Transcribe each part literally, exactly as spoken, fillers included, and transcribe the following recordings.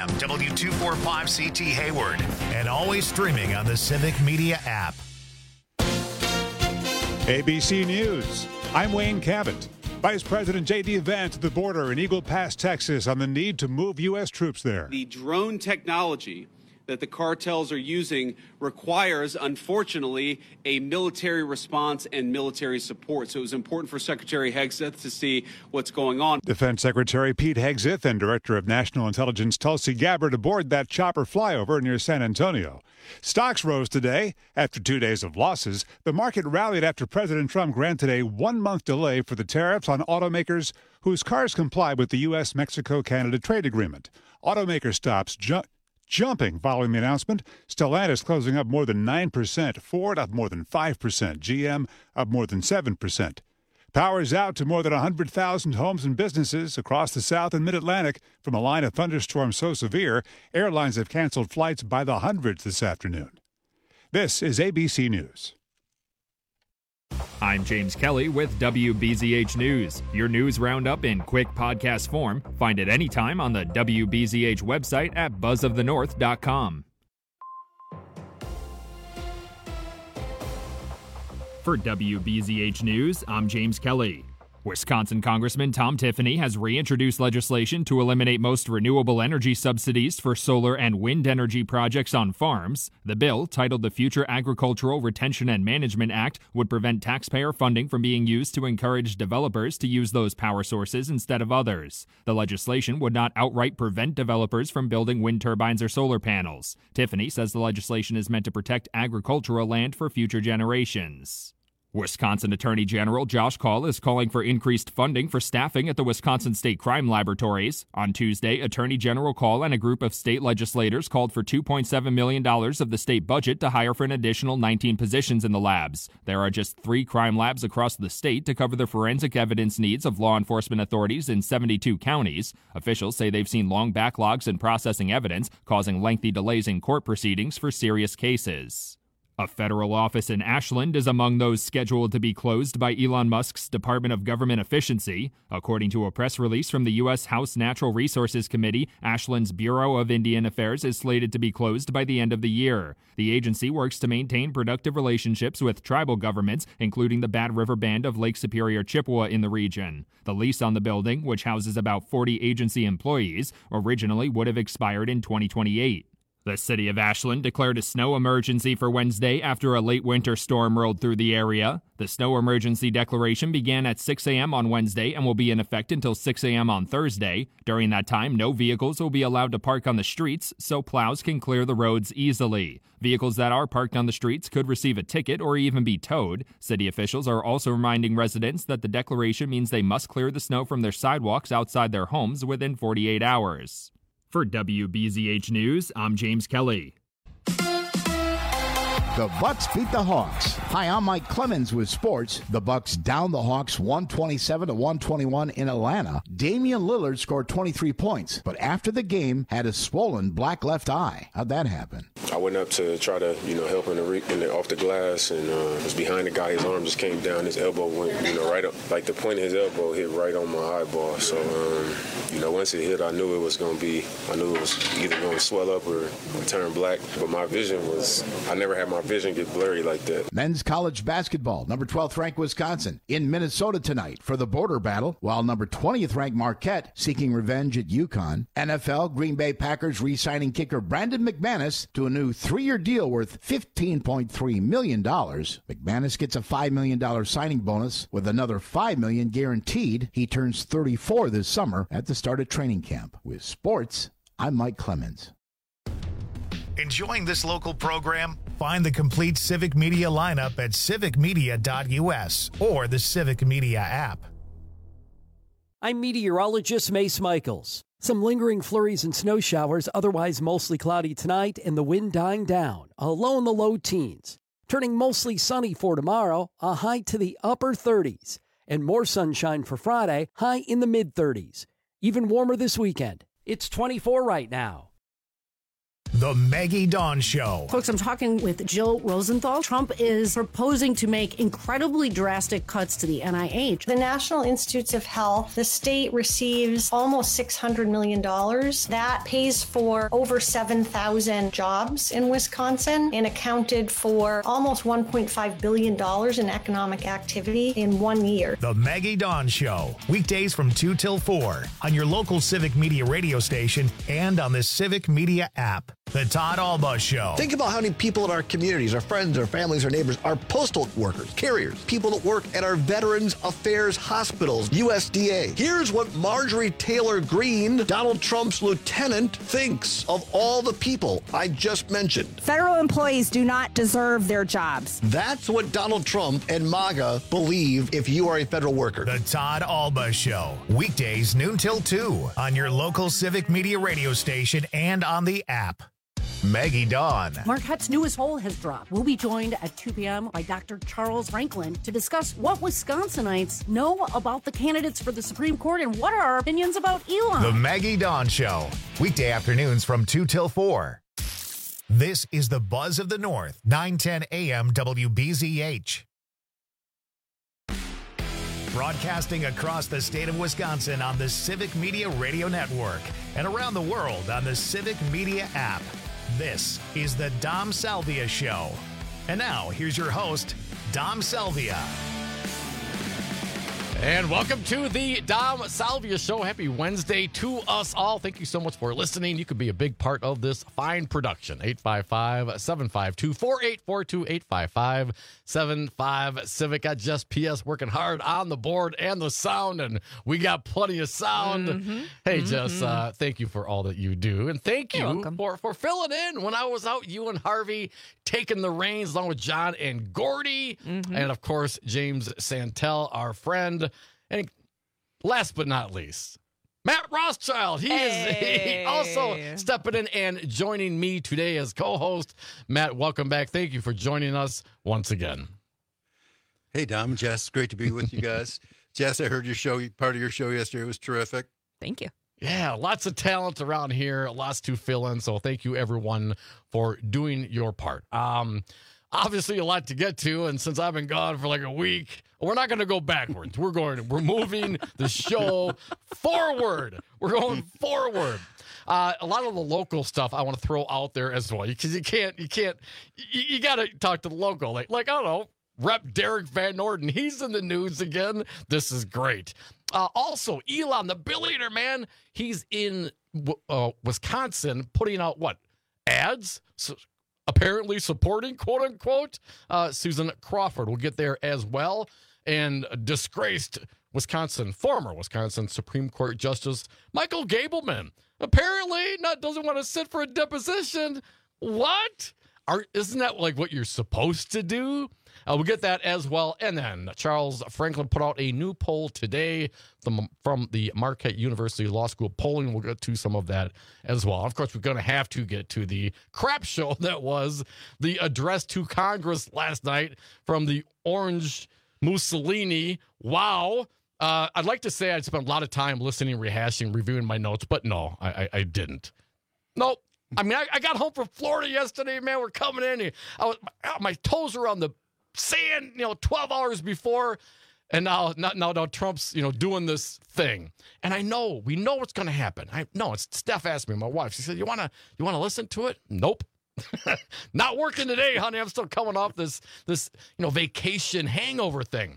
M, W two forty-five C T Hayward, and always streaming on the Civic Media app. A B C News. I'm Wayne Cabot. Vice President J D. Vance at the border in Eagle Pass, Texas, on the need to move U S troops there. The drone technology that the cartels are using requires, unfortunately, a military response and military support. So it was important for Secretary Hegseth to see what's going on. Defense Secretary Pete Hegseth and Director of National Intelligence Tulsi Gabbard aboard that chopper flyover near San Antonio. Stocks rose today. After two days of losses, the market rallied after President Trump granted a one-month delay for the tariffs on automakers whose cars comply with the U S Mexico Canada trade agreement. Automaker stocks jumped. Jumping following the announcement. Stellantis closing up more than nine percent. Ford up more than five percent. G M up more than seven percent. Power is out to more than one hundred thousand homes and businesses across the South and Mid-Atlantic from a line of thunderstorms so severe, airlines have canceled flights by the hundreds this afternoon. This is A B C News. I'm James Kelly with W B Z H News, your news roundup in quick podcast form. Find it anytime on the W B Z H website at buzz of the north dot com. For W B Z H News, I'm James Kelly. Wisconsin Congressman Tom Tiffany has reintroduced legislation to eliminate most renewable energy subsidies for solar and wind energy projects on farms. The bill, titled the Future Agricultural Retention and Management Act, would prevent taxpayer funding from being used to encourage developers to use those power sources instead of others. The legislation would not outright prevent developers from building wind turbines or solar panels. Tiffany says the legislation is meant to protect agricultural land for future generations. Wisconsin Attorney General Josh Kaul is calling for increased funding for staffing at the Wisconsin State Crime Laboratories. On Tuesday, Attorney General Kaul and a group of state legislators called for two point seven million dollars of the state budget to hire for an additional nineteen positions in the labs. There are just three crime labs across the state to cover the forensic evidence needs of law enforcement authorities in seventy-two counties. Officials say they've seen long backlogs in processing evidence, causing lengthy delays in court proceedings for serious cases. A federal office in Ashland is among those scheduled to be closed by Elon Musk's Department of Government Efficiency. According to a press release from the U S House Natural Resources Committee, Ashland's Bureau of Indian Affairs is slated to be closed by the end of the year. The agency works to maintain productive relationships with tribal governments, including the Bad River Band of Lake Superior Chippewa in the region. The lease on the building, which houses about forty agency employees, originally would have expired in twenty twenty-eight. The city of Ashland declared a snow emergency for Wednesday after a late winter storm rolled through the area. The snow emergency declaration began at six a.m. on Wednesday and will be in effect until six a.m. on Thursday. During that time, no vehicles will be allowed to park on the streets, so plows can clear the roads easily. Vehicles that are parked on the streets could receive a ticket or even be towed. City officials are also reminding residents that the declaration means they must clear the snow from their sidewalks outside their homes within forty-eight hours. For W B Z H News, I'm James Kelly. The Bucks beat the Hawks. Hi, I'm Mike Clemens with sports. The Bucks down the Hawks one twenty-seven to one twenty-one in Atlanta. Damian Lillard scored twenty-three points, but after the game had a swollen black left eye. How'd that happen? I went up to try to, you know, help him in the, in the, off the glass, and uh, was behind the guy. His arm just came down. His elbow went, you know, right up, like the point of his elbow hit right on my eyeball. So, um, you know, once it hit, I knew it was going to be, I knew it was either going to swell up or, or turn black. But my vision was, I never had my vision get blurry like that. Men's college basketball, number twelfth ranked Wisconsin in Minnesota tonight for the border battle, while number twentieth ranked Marquette seeking revenge at UConn. N F L, Green Bay Packers re-signing kicker Brandon McManus to a new three-year deal worth fifteen point three million dollars. McManus gets a five million dollars signing bonus with another five million dollars guaranteed. He turns thirty-four this summer at the start of training camp. With sports, I'm Mike Clemens. Enjoying this local program? Find the complete Civic Media lineup at civic media dot u s or the Civic Media app. I'm meteorologist Mace Michaels. Some lingering flurries and snow showers, otherwise mostly cloudy tonight, and the wind dying down, a low in the low teens. Turning mostly sunny for tomorrow, a high to the upper thirties. And more sunshine for Friday, high in the mid-thirties. Even warmer this weekend. It's twenty-four right now. The Maggie Dawn Show. Folks, I'm talking with Jill Rosenthal. Trump is proposing to make incredibly drastic cuts to the N I H. The National Institutes of Health, the state receives almost six hundred million dollars. That pays for over seven thousand jobs in Wisconsin and accounted for almost one point five billion dollars in economic activity in one year. The Maggie Dawn Show. Weekdays from two till four on your local Civic Media radio station and on the Civic Media app. The Todd Alba Show. Think about how many people in our communities, our friends, our families, our neighbors, our postal workers, carriers, people that work at our Veterans Affairs hospitals, U S D A. Here's what Marjorie Taylor Greene, Donald Trump's lieutenant, thinks of all the people I just mentioned. Federal employees do not deserve their jobs. That's what Donald Trump and MAGA believe if you are a federal worker. The Todd Alba Show. Weekdays noon till two on your local Civic Media radio station and on the app. Maggie Dawn. Marquette's newest poll has dropped. We'll be joined at two p.m. by Doctor Charles Franklin to discuss what Wisconsinites know about the candidates for the Supreme Court and what are our opinions about Elon. The Maggie Dawn Show. Weekday afternoons from two till four. This is the Buzz of the North, nine ten a.m. W B Z H. Broadcasting across the state of Wisconsin on the Civic Media Radio Network and around the world on the Civic Media app. This is the Dom Salvia Show. And now, here's your host, Dom Salvia. And welcome to the Dom Salvia Show. Happy Wednesday to us all. Thank you so much for listening. You could be a big part of this fine production. eight five five, seven five two, four eight four two, eight five five, seven five Civic. Got Jess P S working hard on the board and the sound, and we got plenty of sound. Mm-hmm. Hey, mm-hmm. Jess, uh, thank you for all that you do. And thank you for, for filling in when I was out, you and Harvey taking the reins along with John and Gordy. Mm-hmm. And, of course, James Santel, our friend. And last but not least, Matt Rothschild. He hey. is also stepping in and joining me today as co-host. Matt, welcome back. Thank you for joining us once again. Hey, Dom, Jess, great to be with you guys. Jess, I heard your show, part of your show yesterday. It was terrific. Thank you. Yeah, lots of talent around here, lots to fill in. So thank you, everyone, for doing your part. Um, obviously, a lot to get to. And since I've been gone for like a week, we're not going to go backwards. We're going, we're moving the show forward. We're going forward. Uh, a lot of the local stuff I want to throw out there as well, because you can't, you can't, you, you got to talk to the local. Like, like, I don't know, Rep Derek Van Norden. He's in the news again. This is great. Uh, also, Elon, the billionaire man, he's in uh, Wisconsin putting out what? Ads? So, apparently supporting, quote unquote, uh, Susan Crawford. We'll get there as well. And disgraced Wisconsin, former Wisconsin Supreme Court Justice Michael Gableman apparently not doesn't want to sit for a deposition. What? Are, isn't that like what you're supposed to do? Uh, we'll get that as well. And then Charles Franklin put out a new poll today from, from the Marquette University Law School polling. We'll get to some of that as well. Of course, we're going to have to get to the crap show that was the address to Congress last night from the Orange Mussolini. Wow. Uh, I'd like to say I'd spent a lot of time listening, rehashing, reviewing my notes, but no, I, I, I didn't. Nope. I mean, I, I got home from Florida yesterday, man. We're coming in. I was, my toes were on the sand, you know, twelve hours before, and now, now, now, now Trump's, you know, doing this thing. And I know, we know what's going to happen. I know. It's Steph asked me, my wife. She said, "You want to, you want to listen to it?" Nope. Not working today, honey. I'm still coming off this, this, you know, vacation hangover thing.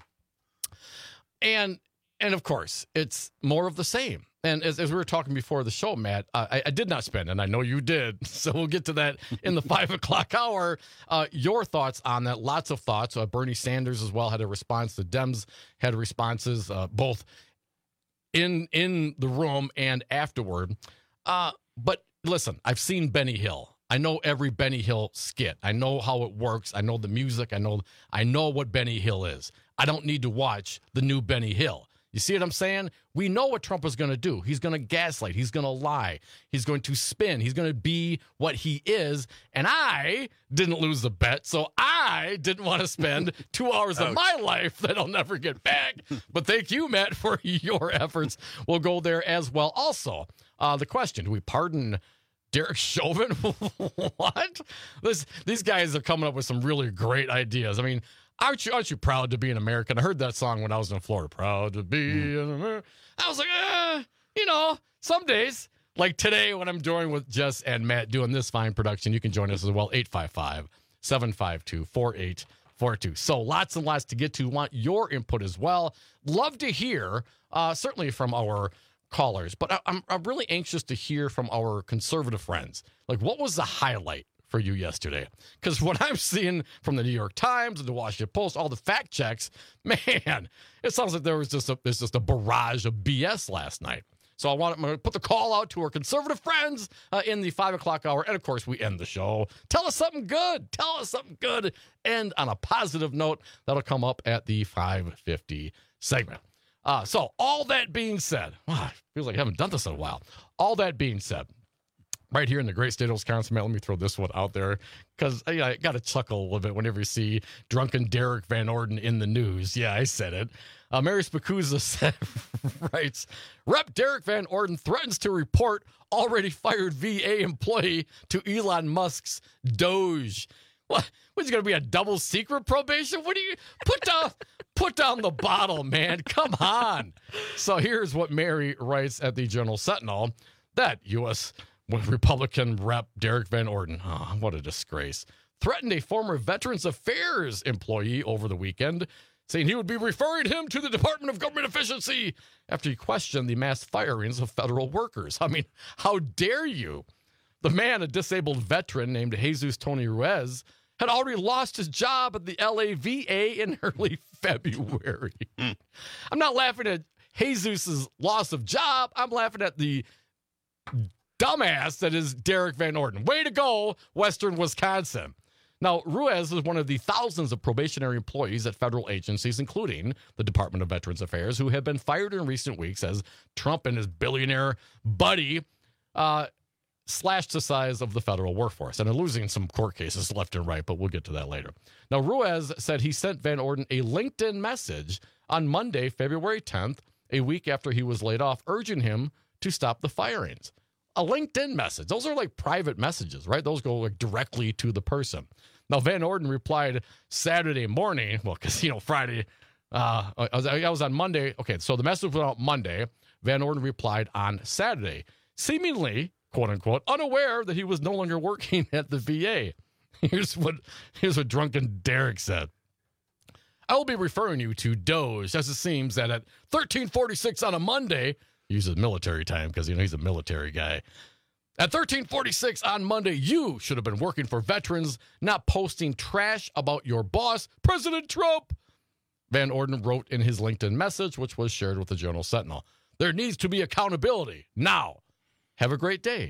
And, and of course, it's more of the same. And as, as we were talking before the show, Matt, uh, I, I did not spend, and I know you did, so we'll get to that in the five o'clock hour. Uh, your thoughts on that, lots of thoughts. Uh, Bernie Sanders as well had a response. The Dems had responses, uh, both in in the room and afterward. Uh, but listen, I've seen Benny Hill. I know every Benny Hill skit. I know how it works. I know the music. I know I know what Benny Hill is. I don't need to watch the new Benny Hill. You see what I'm saying? We know what Trump is going to do. He's going to gaslight. He's going to lie. He's going to spin. He's going to be what he is. And I didn't lose the bet, so I didn't want to spend two hours of my life that I'll never get back. But thank you, Matt, for your efforts. We'll go there as well. Also, uh, the question, do we pardon Derek Chauvin? What? This, these guys are coming up with some really great ideas. I mean, aren't you, aren't you proud to be an American? I heard that song when I was in Florida. Proud to be mm. an American. I was like, eh, you know, some days. Like today when I'm doing with Jess and Matt doing this fine production, you can join us as well, eight five five, seven five two, four eight four two. So lots and lots to get to. Want your input as well. Love to hear, uh, certainly from our callers, but I, I'm, I'm really anxious to hear from our conservative friends. Like, what was the highlight for you yesterday? Because what I'm seeing from the New York Times and the Washington Post, all the fact checks, man, it sounds like there was just a, there's just a barrage of B S last night. So I want to put the call out to our conservative friends uh, in the five o'clock hour. And, of course, we end the show. Tell us something good. Tell us something good. And on a positive note, that'll come up at the five fifty segment. Uh, so all that being said, wow, feels like I haven't done this in a while. All that being said, right here in the great state of Wisconsin, man, let me throw this one out there because I, I got to chuckle a little bit whenever you see drunken Derek Van Orden in the news. Yeah, I said it. Uh, Mary Spacuzza said, writes, Rep Derek Van Orden threatens to report already fired V A employee to Elon Musk's Doge. What? What's going to be a double secret probation? What do you put down? Put down the bottle, man. Come on. So here's what Mary writes at the Journal Sentinel. That U S Republican Rep Derek Van Orden, oh, what a disgrace, threatened a former Veterans Affairs employee over the weekend, saying he would be referring him to the Department of Government Efficiency after he questioned the mass firings of federal workers. I mean, how dare you? The man, a disabled veteran named Jesus Tony Ruiz, had already lost his job at the L A V A in early February. I'm not laughing at Jesus's loss of job. I'm laughing at the dumbass that is Derek Van Orden. Way to go, Western Wisconsin. Now, Ruiz is one of the thousands of probationary employees at federal agencies, including the Department of Veterans Affairs, who have been fired in recent weeks as Trump and his billionaire buddy uh, slashed the size of the federal workforce. And are losing some court cases left and right, but we'll get to that later. Now, Ruiz said he sent Van Orden a LinkedIn message on Monday, February tenth, a week after he was laid off, urging him to stop the firings. A LinkedIn message. Those are like private messages, right? Those go like directly to the person. Now, Van Orden replied Saturday morning. Well, because, you know, Friday, uh, I, was, I was on Monday. Okay, so the message went out Monday. Van Orden replied on Saturday, seemingly, quote unquote, unaware that he was no longer working at the V A. Here's what, here's what drunken Derek said. I will be referring you to Doge, as it seems that at thirteen forty-six on a Monday, he uses military time because, you know, he's a military guy. At thirteen forty-six on Monday, you should have been working for veterans, not posting trash about your boss, President Trump. Van Orden wrote in his LinkedIn message, which was shared with the Journal Sentinel. There needs to be accountability now. Have a great day.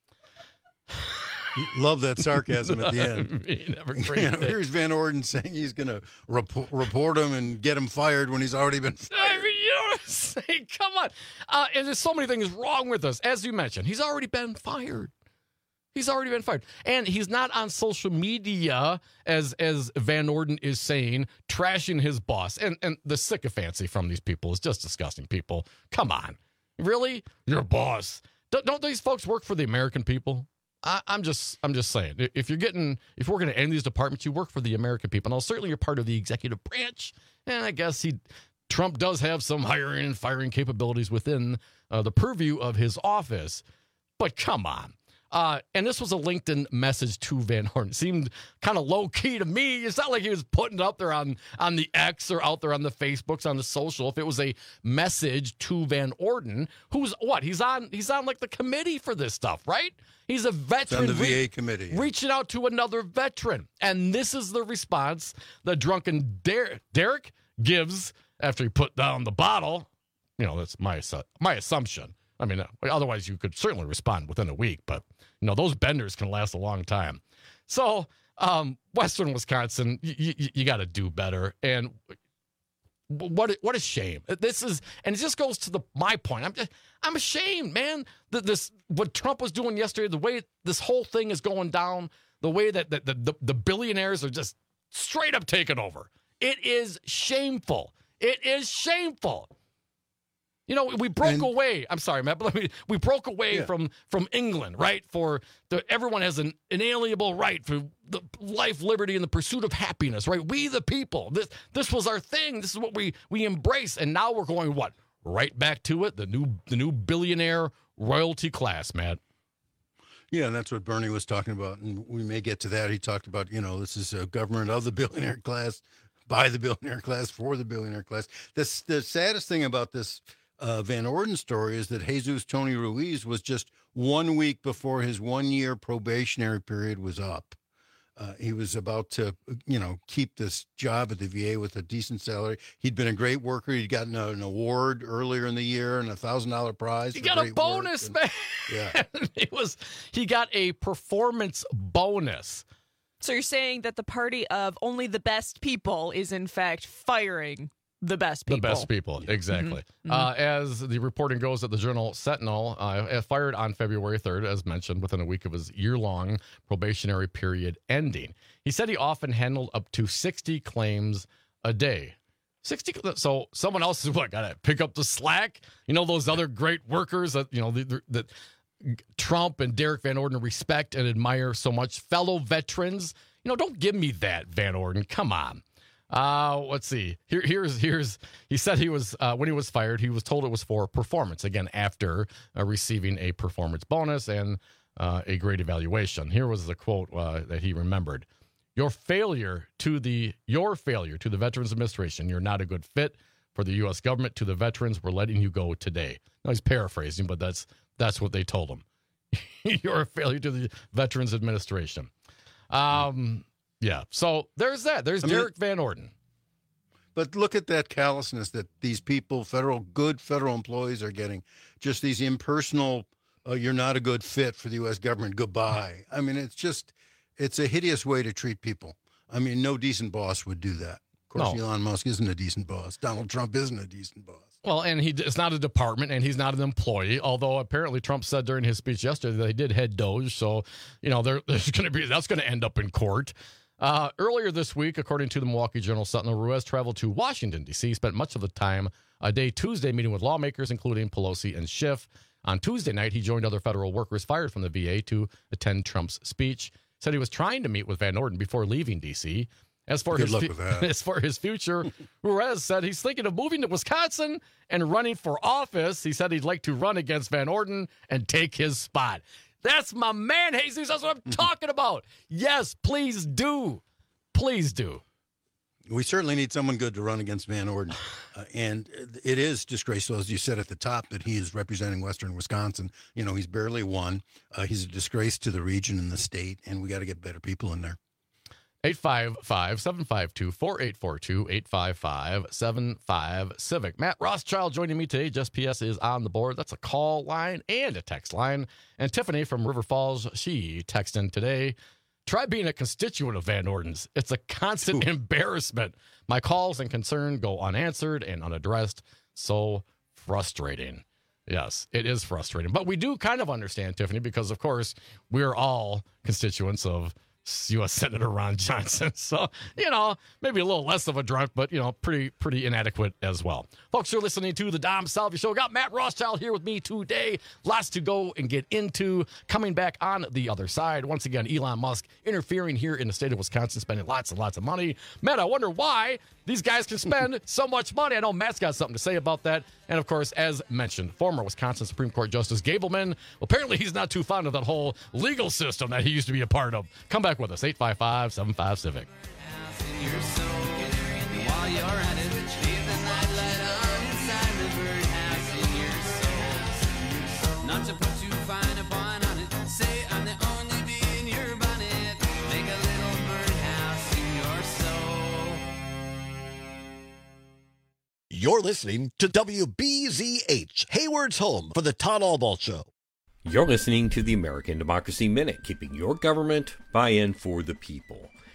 Love that sarcasm at the end. I mean, have a great you know, day. Here's Van Orden saying he's going to report, report him and get him fired when he's already been fired. I mean, you know what I'm saying? Come on. Uh, and there's so many things wrong with us. As you mentioned, he's already been fired. He's already been fired. And he's not on social media, as as Van Orden is saying, trashing his boss. And, and the sycophancy from these people is just disgusting, people. Come on. Really? Your boss. Don't, don't these folks work for the American people? I, I'm just I'm just saying, if you're getting, if we're going to end these departments, you work for the American people. Now, certainly you're part of the executive branch, and I guess he, Trump does have some hiring and firing capabilities within uh, the purview of his office, but come on. Uh, and this was a LinkedIn message to Van Orden. It seemed kind of low key to me. It's not like he was putting it up there on, on the X or out there on the Facebooks, on the social. If it was a message to Van Orden, who's what? He's on. He's on like the committee for this stuff, right? He's a veteran. It's on the re- V A committee, yeah. reaching out to another veteran, and this is the response that drunken Der- Derek gives after he put down the bottle. You know, that's my my assumption. I mean, otherwise you could certainly respond within a week, but, you know, those benders can last a long time. So, um, Western Wisconsin, y- y- you got to do better. And what what a shame. This is, and it just goes to the my point. I'm just, I'm ashamed, man, that this, what Trump was doing yesterday, the way this whole thing is going down, the way that the, the, the billionaires are just straight up taking over. It is shameful. It is shameful. You know, we broke And- away. I'm sorry, Matt, but let me, we broke away Yeah. from, from England, right? For the everyone has an inalienable right for the life, liberty, and the pursuit of happiness, right? We the people. This this was our thing. This is what we we embrace, and now we're going what? Right back to it. The new the new billionaire royalty class, Matt. Yeah, that's what Bernie was talking about, and we may get to that. He talked about, you know, this is a government of the billionaire class, by the billionaire class, for the billionaire class. This, the saddest thing about this uh, Van Orden story is that Jesus Tony Ruiz was just one week before his one-year probationary period was up. Uh, he was about to, you know, keep this job at the V A with a decent salary. He'd been a great worker. He'd gotten a, an award earlier in the year and a thousand dollar prize. He for got a great bonus, work. And- man. Yeah. it was he got a performance bonus. So you're saying that the party of only the best people is in fact firing the best people. The best people, exactly. Mm-hmm. Uh, as the reporting goes at the Journal Sentinel, uh, fired on February third, as mentioned, within a week of his year-long probationary period ending. He said he often handled up to sixty claims a day. sixty. So someone else is what got to pick up the slack. You know, those other great workers that you know that Trump and Derek Van Orden respect and admire so much, fellow veterans. You know, don't give me that, Van Orden. Come on. Uh, let's see. Here, here's here's. He said he was uh, when he was fired. He was told it was for performance. Again, after uh, receiving a performance bonus and uh, a great evaluation. Here was the quote uh, that he remembered: "Your failure to the your failure to the Veterans Administration. You're not a good fit for the U S government. To the veterans, we're letting you go today." Now he's paraphrasing, but that's that's what they told him. You're a failure to the Veterans Administration. Um. Yeah, so there's that. There's I mean, Derek Van Orden. But look at that callousness that these people, federal, good federal employees are getting. Just these impersonal, uh, you're not a good fit for the U S government, goodbye. I mean, it's just, it's a hideous way to treat people. I mean, no decent boss would do that. Of course, No. Elon Musk isn't a decent boss. Donald Trump isn't a decent boss. Well, and he it's not a department, and he's not an employee. Although apparently Trump said during his speech yesterday that he did head Doge, so you know there, there's going to be that's going to end up in court. Uh, earlier this week, according to the Milwaukee Journal Sentinel, Ruiz traveled to Washington, D C, spent much of the time a day Tuesday meeting with lawmakers, including Pelosi and Schiff. On Tuesday night, he joined other federal workers fired from the V A to attend Trump's speech. Said he was trying to meet with Van Orden before leaving D C. As for Good his luck fu- with that. as for his future, Ruiz said he's thinking of moving to Wisconsin and running for office. He said he'd like to run against Van Orden and take his spot. That's my man, Jesus. That's what I'm talking about. Yes, please do. Please do. We certainly need someone good to run against Van Orden. Uh, and it is disgraceful, as you said at the top, that he is representing Western Wisconsin. You know, he's barely won. Uh, he's a disgrace to the region and the state, and we got to get better people in there. eight five five, seven five two, four eight four two, eight five five, seven five Civic. Matt Rothschild joining me today. Just P S is on the board. That's a call line and a text line. And Tiffany from River Falls, she texted in today. Try being a constituent of Van Orden's. It's a constant Ooh. embarrassment. My calls and concern go unanswered and unaddressed. So frustrating. Yes, it is frustrating. But we do kind of understand, Tiffany, because, of course, we're all constituents of U S Senator Ron Johnson. So, you know, maybe a little less of a drunk, but, you know, pretty pretty inadequate as well. Folks, you're listening to the Dom Salvia Show. Got Matt Rothschild here with me today. Lots to go and get into. Coming back on the other side. Once again, Elon Musk interfering here in the state of Wisconsin, spending lots and lots of money. Matt, I wonder why these guys can spend so much money. I know Matt's got something to say about that. And, of course, as mentioned, former Wisconsin Supreme Court Justice Gableman. Well, apparently he's not too fond of that whole legal system that he used to be a part of. Come back with us, eight five five, seven five Civic. Not to put too fine a point on it. Say I'm the only bee in your bonnet. Make a little birdhouse in your soul. You're listening to W B Z H, Hayward's home for the Todd Albaugh Show. You're listening to the American Democracy Minute, keeping your government by and for the people.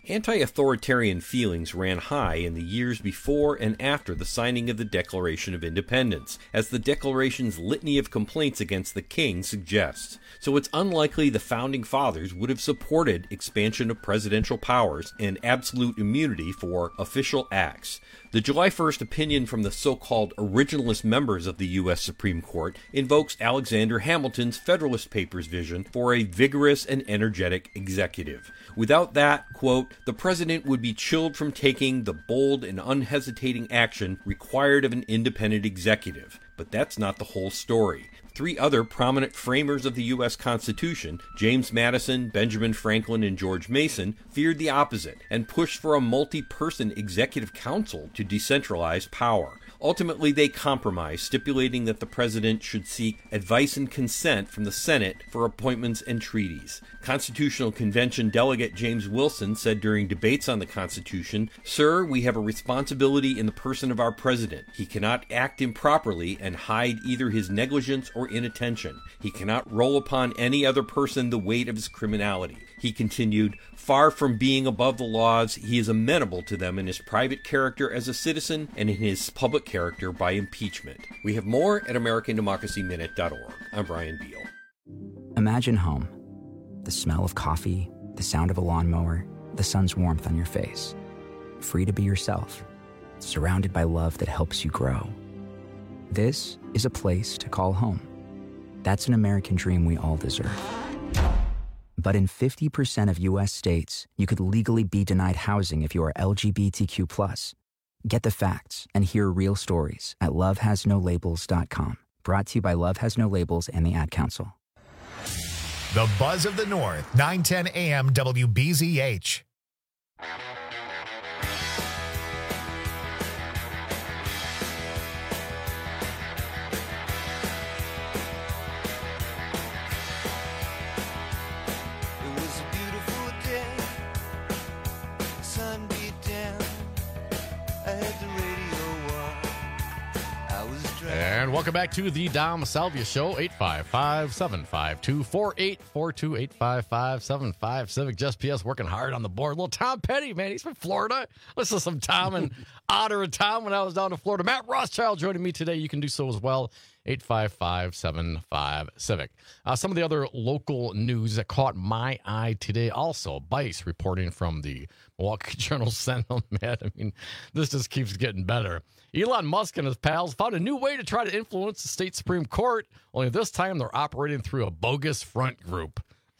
Anti-authoritarian feelings ran high in the years before and after the signing of the Declaration of Independence, as the Declaration's litany of complaints against the king suggests. So it's unlikely the Founding Fathers would have supported expansion of presidential powers and absolute immunity for official acts. The July first opinion from the so-called originalist members of the U S Supreme Court invokes Alexander Hamilton's Federalist Papers vision for a vigorous and energetic executive. Without that, quote, the president would be chilled from taking the bold and unhesitating action required of an independent executive. But that's not the whole story. Three other prominent framers of the U S Constitution, James Madison, Benjamin Franklin, and George Mason, feared the opposite and pushed for a multi-person executive council to decentralize power. Ultimately, they compromised, stipulating that the president should seek advice and consent from the Senate for appointments and treaties. Constitutional Convention delegate James Wilson said during debates on the Constitution, "Sir, we have a responsibility in the person of our president. He cannot act improperly and hide either his negligence or inattention. He cannot roll upon any other person the weight of his criminality." He continued, "Far from being above the laws, he is amenable to them in his private character as a citizen and in his public character by impeachment." We have more at American Democracy Minute dot org. I'm Brian Beal. Imagine home. The smell of coffee, the sound of a lawnmower, the sun's warmth on your face. Free to be yourself, surrounded by love that helps you grow. This is a place to call home. That's an American dream we all deserve. But in fifty percent of U S states, you could legally be denied housing if you are L G B T Q plus. Get the facts and hear real stories at love has no labels dot com. Brought to you by Love Has No Labels and the Ad Council. The Buzz of the North, nine ten A M W B Z H. And welcome back to the Dom Salvia Show, eight five five, seven five two, four eight four two, eight five five, seven five. Civic Just P S working hard on the board. Little Tom Petty, man, he's from Florida. Listen to some Tom and honor of Tom when I was down in Florida. Matt Rothschild joining me today. You can do so as well, eight five five, seven five, Civic. Uh, some of the other local news that caught my eye today also. Bice reporting from the Milwaukee Journal-Sentinel. Man, I mean, this just keeps getting better. Elon Musk and his pals found a new way to try to influence the state Supreme Court, only this time they're operating through a bogus front group.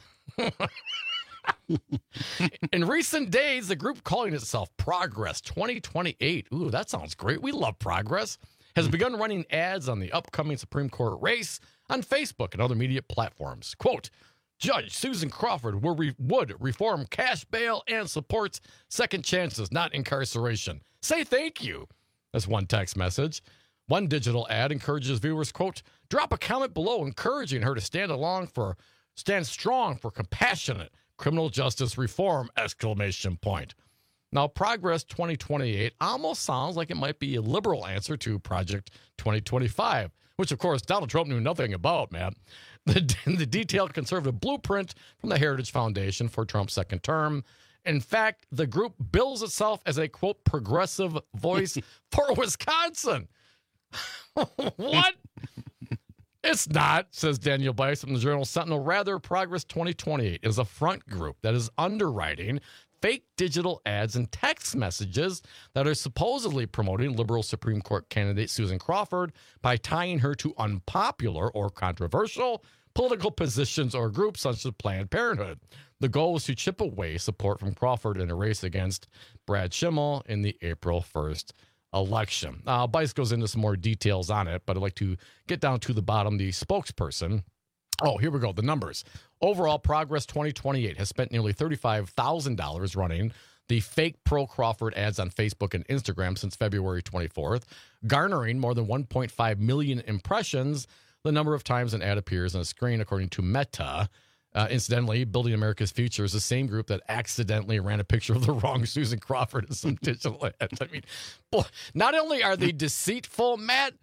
In recent days, the group calling itself Progress twenty twenty-eight, ooh, that sounds great. We love Progress, has begun running ads on the upcoming Supreme Court race on Facebook and other media platforms. Quote, Judge Susan Crawford will re- would reform cash bail and supports second chances, not incarceration. Say thank you. That's one text message. One digital ad encourages viewers, quote, drop a comment below encouraging her to stand along for, stand strong for compassionate criminal justice reform, exclamation point. Now, Progress twenty twenty-eight almost sounds like it might be a liberal answer to Project twenty twenty-five, which, of course, Donald Trump knew nothing about, man. The, the detailed conservative blueprint from the Heritage Foundation for Trump's second term. In fact, the group bills itself as a, quote, progressive voice for Wisconsin. What? It's not, says Daniel Bice from the Journal-Sentinel. Rather, Progress twenty twenty-eight is a front group that is underwriting fake digital ads and text messages that are supposedly promoting liberal Supreme Court candidate Susan Crawford by tying her to unpopular or controversial political positions or groups such as Planned Parenthood. The goal is to chip away support from Crawford in a race against Brad Schimmel in the April first election. Uh, Bice goes into some more details on it, but I'd like to get down to the bottom. The spokesperson, oh, here we go, the numbers. Overall, Progress twenty twenty-eight has spent nearly thirty-five thousand dollars running the fake pro-Crawford ads on Facebook and Instagram since February twenty-fourth, garnering more than one point five million impressions, the number of times an ad appears on a screen, according to Meta. Uh, incidentally, Building America's Future is the same group that accidentally ran a picture of the wrong Susan Crawford in some digital ads. I mean, boy, not only are they deceitful, Matt,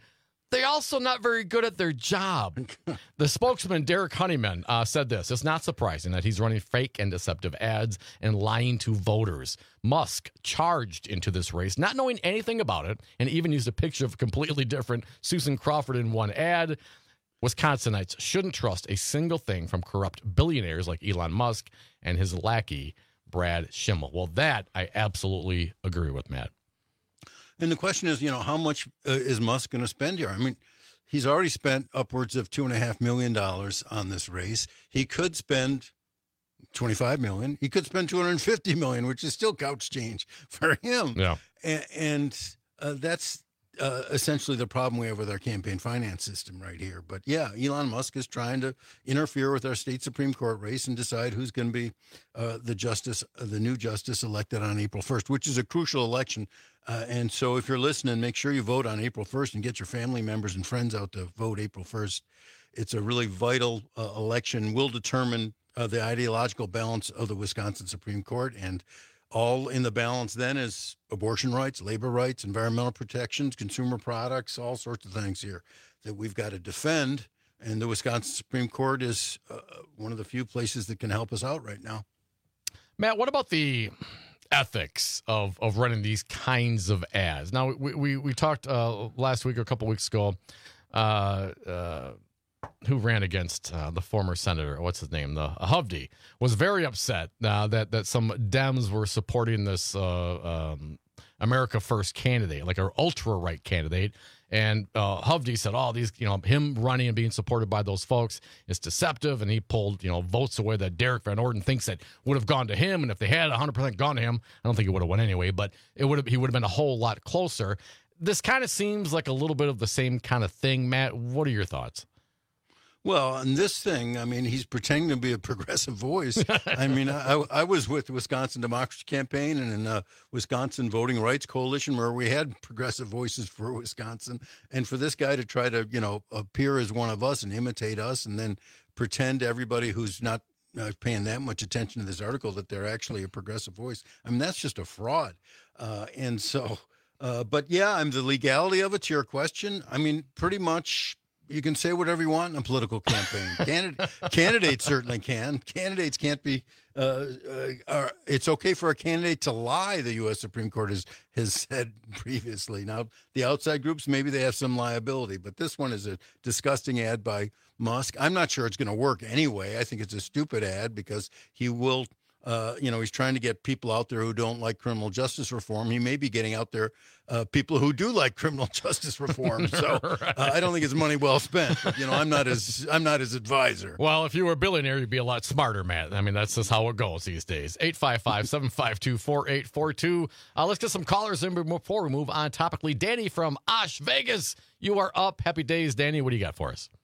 they're also not very good at their job. The spokesman, Derek Honeyman, uh, said this. It's not surprising that he's running fake and deceptive ads and lying to voters. Musk charged into this race, not knowing anything about it, and even used a picture of a completely different Susan Crawford in one ad. Wisconsinites shouldn't trust a single thing from corrupt billionaires like Elon Musk and his lackey, Brad Schimmel. Well, that I absolutely agree with, Matt. And the question is, you know, how much uh, is Musk going to spend here? I mean, he's already spent upwards of two and a half million dollars on this race. He could spend twenty-five million. He could spend two hundred fifty million, which is still couch change for him. Yeah, and, and uh, that's uh, essentially the problem we have with our campaign finance system right here. But yeah, Elon Musk is trying to interfere with our state Supreme Court race and decide who's going to be uh, the justice, uh, the new justice elected on April first, which is a crucial election. Uh, and so if you're listening, make sure you vote on April first and get your family members and friends out to vote April first. It's a really vital uh, election. Will determine uh, the ideological balance of the Wisconsin Supreme Court. And all in the balance then is abortion rights, labor rights, environmental protections, consumer products, all sorts of things here that we've got to defend. And the Wisconsin Supreme Court is uh, one of the few places that can help us out right now. Matt, what about the ethics of, of running these kinds of ads? Now, we we, we talked uh, last week or a couple weeks ago, uh, uh, who ran against uh, the former senator, what's his name, the uh, Hovde, was very upset uh, that, that some Dems were supporting this uh, um, America First candidate, like an ultra-right candidate. And uh, Hovde said, oh, these, you know, him running and being supported by those folks is deceptive. And he pulled, you know, votes away that Derek Van Orden thinks that would have gone to him. And if they had one hundred percent gone to him, I don't think it would have won anyway, but it would have, he would have been a whole lot closer. This kind of seems like a little bit of the same kind of thing. Matt, what are your thoughts? Well, on this thing, I mean, he's pretending to be a progressive voice. I mean, I, I was with the Wisconsin Democracy Campaign and in the Wisconsin Voting Rights Coalition where we had progressive voices for Wisconsin. And for this guy to try to, you know, appear as one of us and imitate us and then pretend to everybody who's not uh, paying that much attention to this article that they're actually a progressive voice, I mean, that's just a fraud. Uh, and so, uh, but yeah, I'm the legality of it, to your question. I mean, pretty much you can say whatever you want in a political campaign. Candid- candidates certainly can. Candidates can't be. Uh, uh, are, it's okay for a candidate to lie. The U S Supreme Court has has said previously. Now the outside groups, maybe they have some liability, but this one is a disgusting ad by Musk. I'm not sure it's going to work anyway. I think it's a stupid ad because he will. Uh, you know, he's trying to get people out there who don't like criminal justice reform. He may be getting out there uh, people who do like criminal justice reform. So right. uh, I don't think it's money well spent. But, you know, I'm not his I'm not his advisor. Well, if you were a billionaire, you'd be a lot smarter, Matt. I mean, that's just how it goes these days. eight five five, seven five two, four eight four two. Uh, let's get some callers in before we move on topically. Danny from Osh, Vegas, you are up. Happy days, Danny. What do you got for us?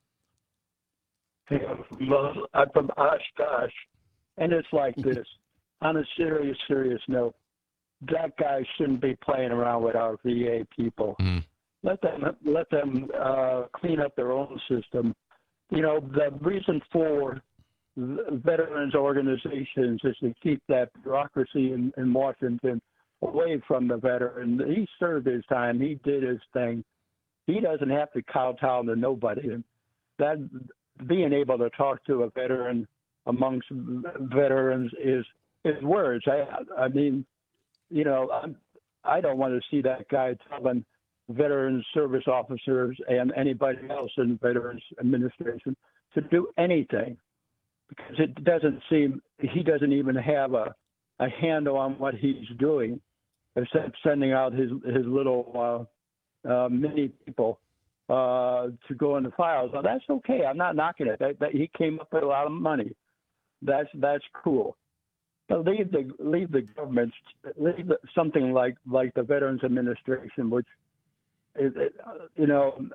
Hey, I'm from Oshkosh, and it's like this. On a serious, serious note, that guy shouldn't be playing around with our V A people. Mm. Let them let them uh, clean up their own system. You know, the reason for veterans organizations is to keep that bureaucracy in, in Washington away from the veteran. He served his time. He did his thing. He doesn't have to kowtow to nobody. And that being able to talk to a veteran amongst veterans is is words. I I mean, you know, I'm, I don't want to see that guy telling veterans service officers and anybody else in Veterans Administration to do anything, because it doesn't seem he doesn't even have a, a handle on what he's doing, except sending out his his little uh, uh, mini people uh, to go in the files. Now that's okay. I'm not knocking it. That, that he came up with a lot of money. That's that's cool. But leave the leave the government, leave the, something like, like the Veterans Administration, which is, it, you know,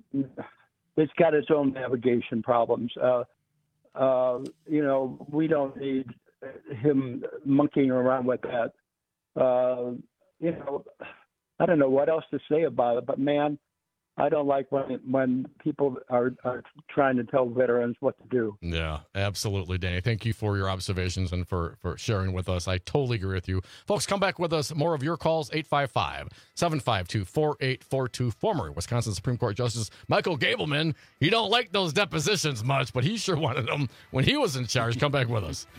it's got its own navigation problems. Uh, uh, you know, we don't need him monkeying around with that. Uh, you know, I don't know what else to say about it, but man, I don't like when when people are, are trying to tell veterans what to do. Yeah, absolutely, Danny. Thank you for your observations and for, for sharing with us. I totally agree with you. Folks, come back with us. More of your calls, eight five five, seven five two, four eight four two. Former Wisconsin Supreme Court Justice Michael Gableman. He don't like those depositions much, but he sure wanted them when he was in charge. Come back with us.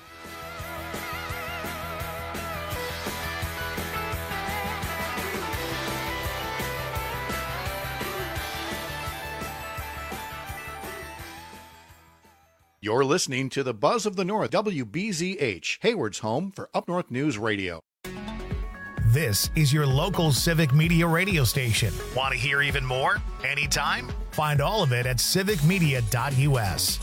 You're listening to the Buzz of the North, W B Z H, Hayward's home for Up North News Radio. This is your local civic media radio station. Want to hear even more? Anytime? Find all of it at civic media dot U S.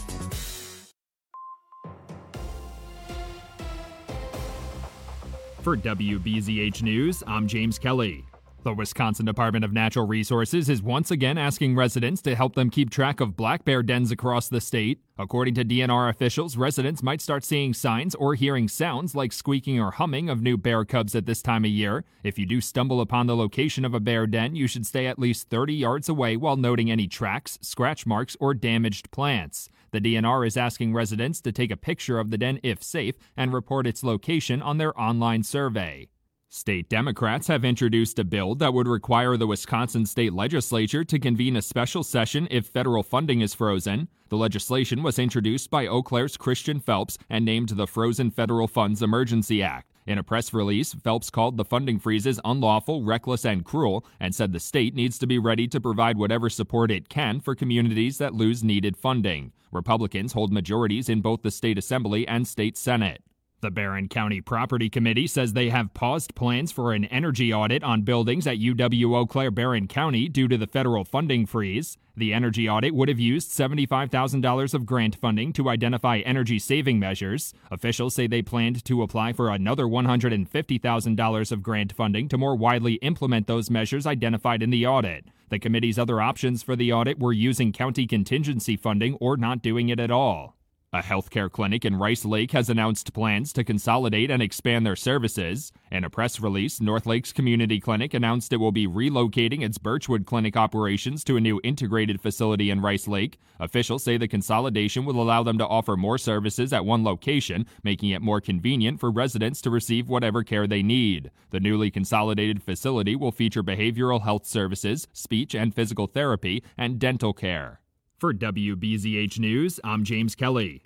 For W B Z H News, I'm James Kelly. The Wisconsin Department of Natural Resources is once again asking residents to help them keep track of black bear dens across the state. According to D N R officials, residents might start seeing signs or hearing sounds like squeaking or humming of new bear cubs at this time of year. If you do stumble upon the location of a bear den, you should stay at least thirty yards away while noting any tracks, scratch marks, or damaged plants. The D N R is asking residents to take a picture of the den if safe and report its location on their online survey. State Democrats have introduced a bill that would require the Wisconsin State Legislature to convene a special session if federal funding is frozen. The legislation was introduced by Eau Claire's Christian Phelps and named the Frozen Federal Funds Emergency Act. In a press release, Phelps called the funding freezes unlawful, reckless, and cruel, and said the state needs to be ready to provide whatever support it can for communities that lose needed funding. Republicans hold majorities in both the state assembly and state senate. The Barron County Property Committee says they have paused plans for an energy audit on buildings at U W Eau Claire Barron County due to the federal funding freeze. The energy audit would have used seventy-five thousand dollars of grant funding to identify energy-saving measures. Officials say they planned to apply for another one hundred fifty thousand dollars of grant funding to more widely implement those measures identified in the audit. The committee's other options for the audit were using county contingency funding or not doing it at all. A healthcare clinic in Rice Lake has announced plans to consolidate and expand their services. In a press release, North Lakes Community Clinic announced it will be relocating its Birchwood Clinic operations to a new integrated facility in Rice Lake. Officials say the consolidation will allow them to offer more services at one location, making it more convenient for residents to receive whatever care they need. The newly consolidated facility will feature behavioral health services, speech and physical therapy, and dental care. For W B Z H News, I'm James Kelly.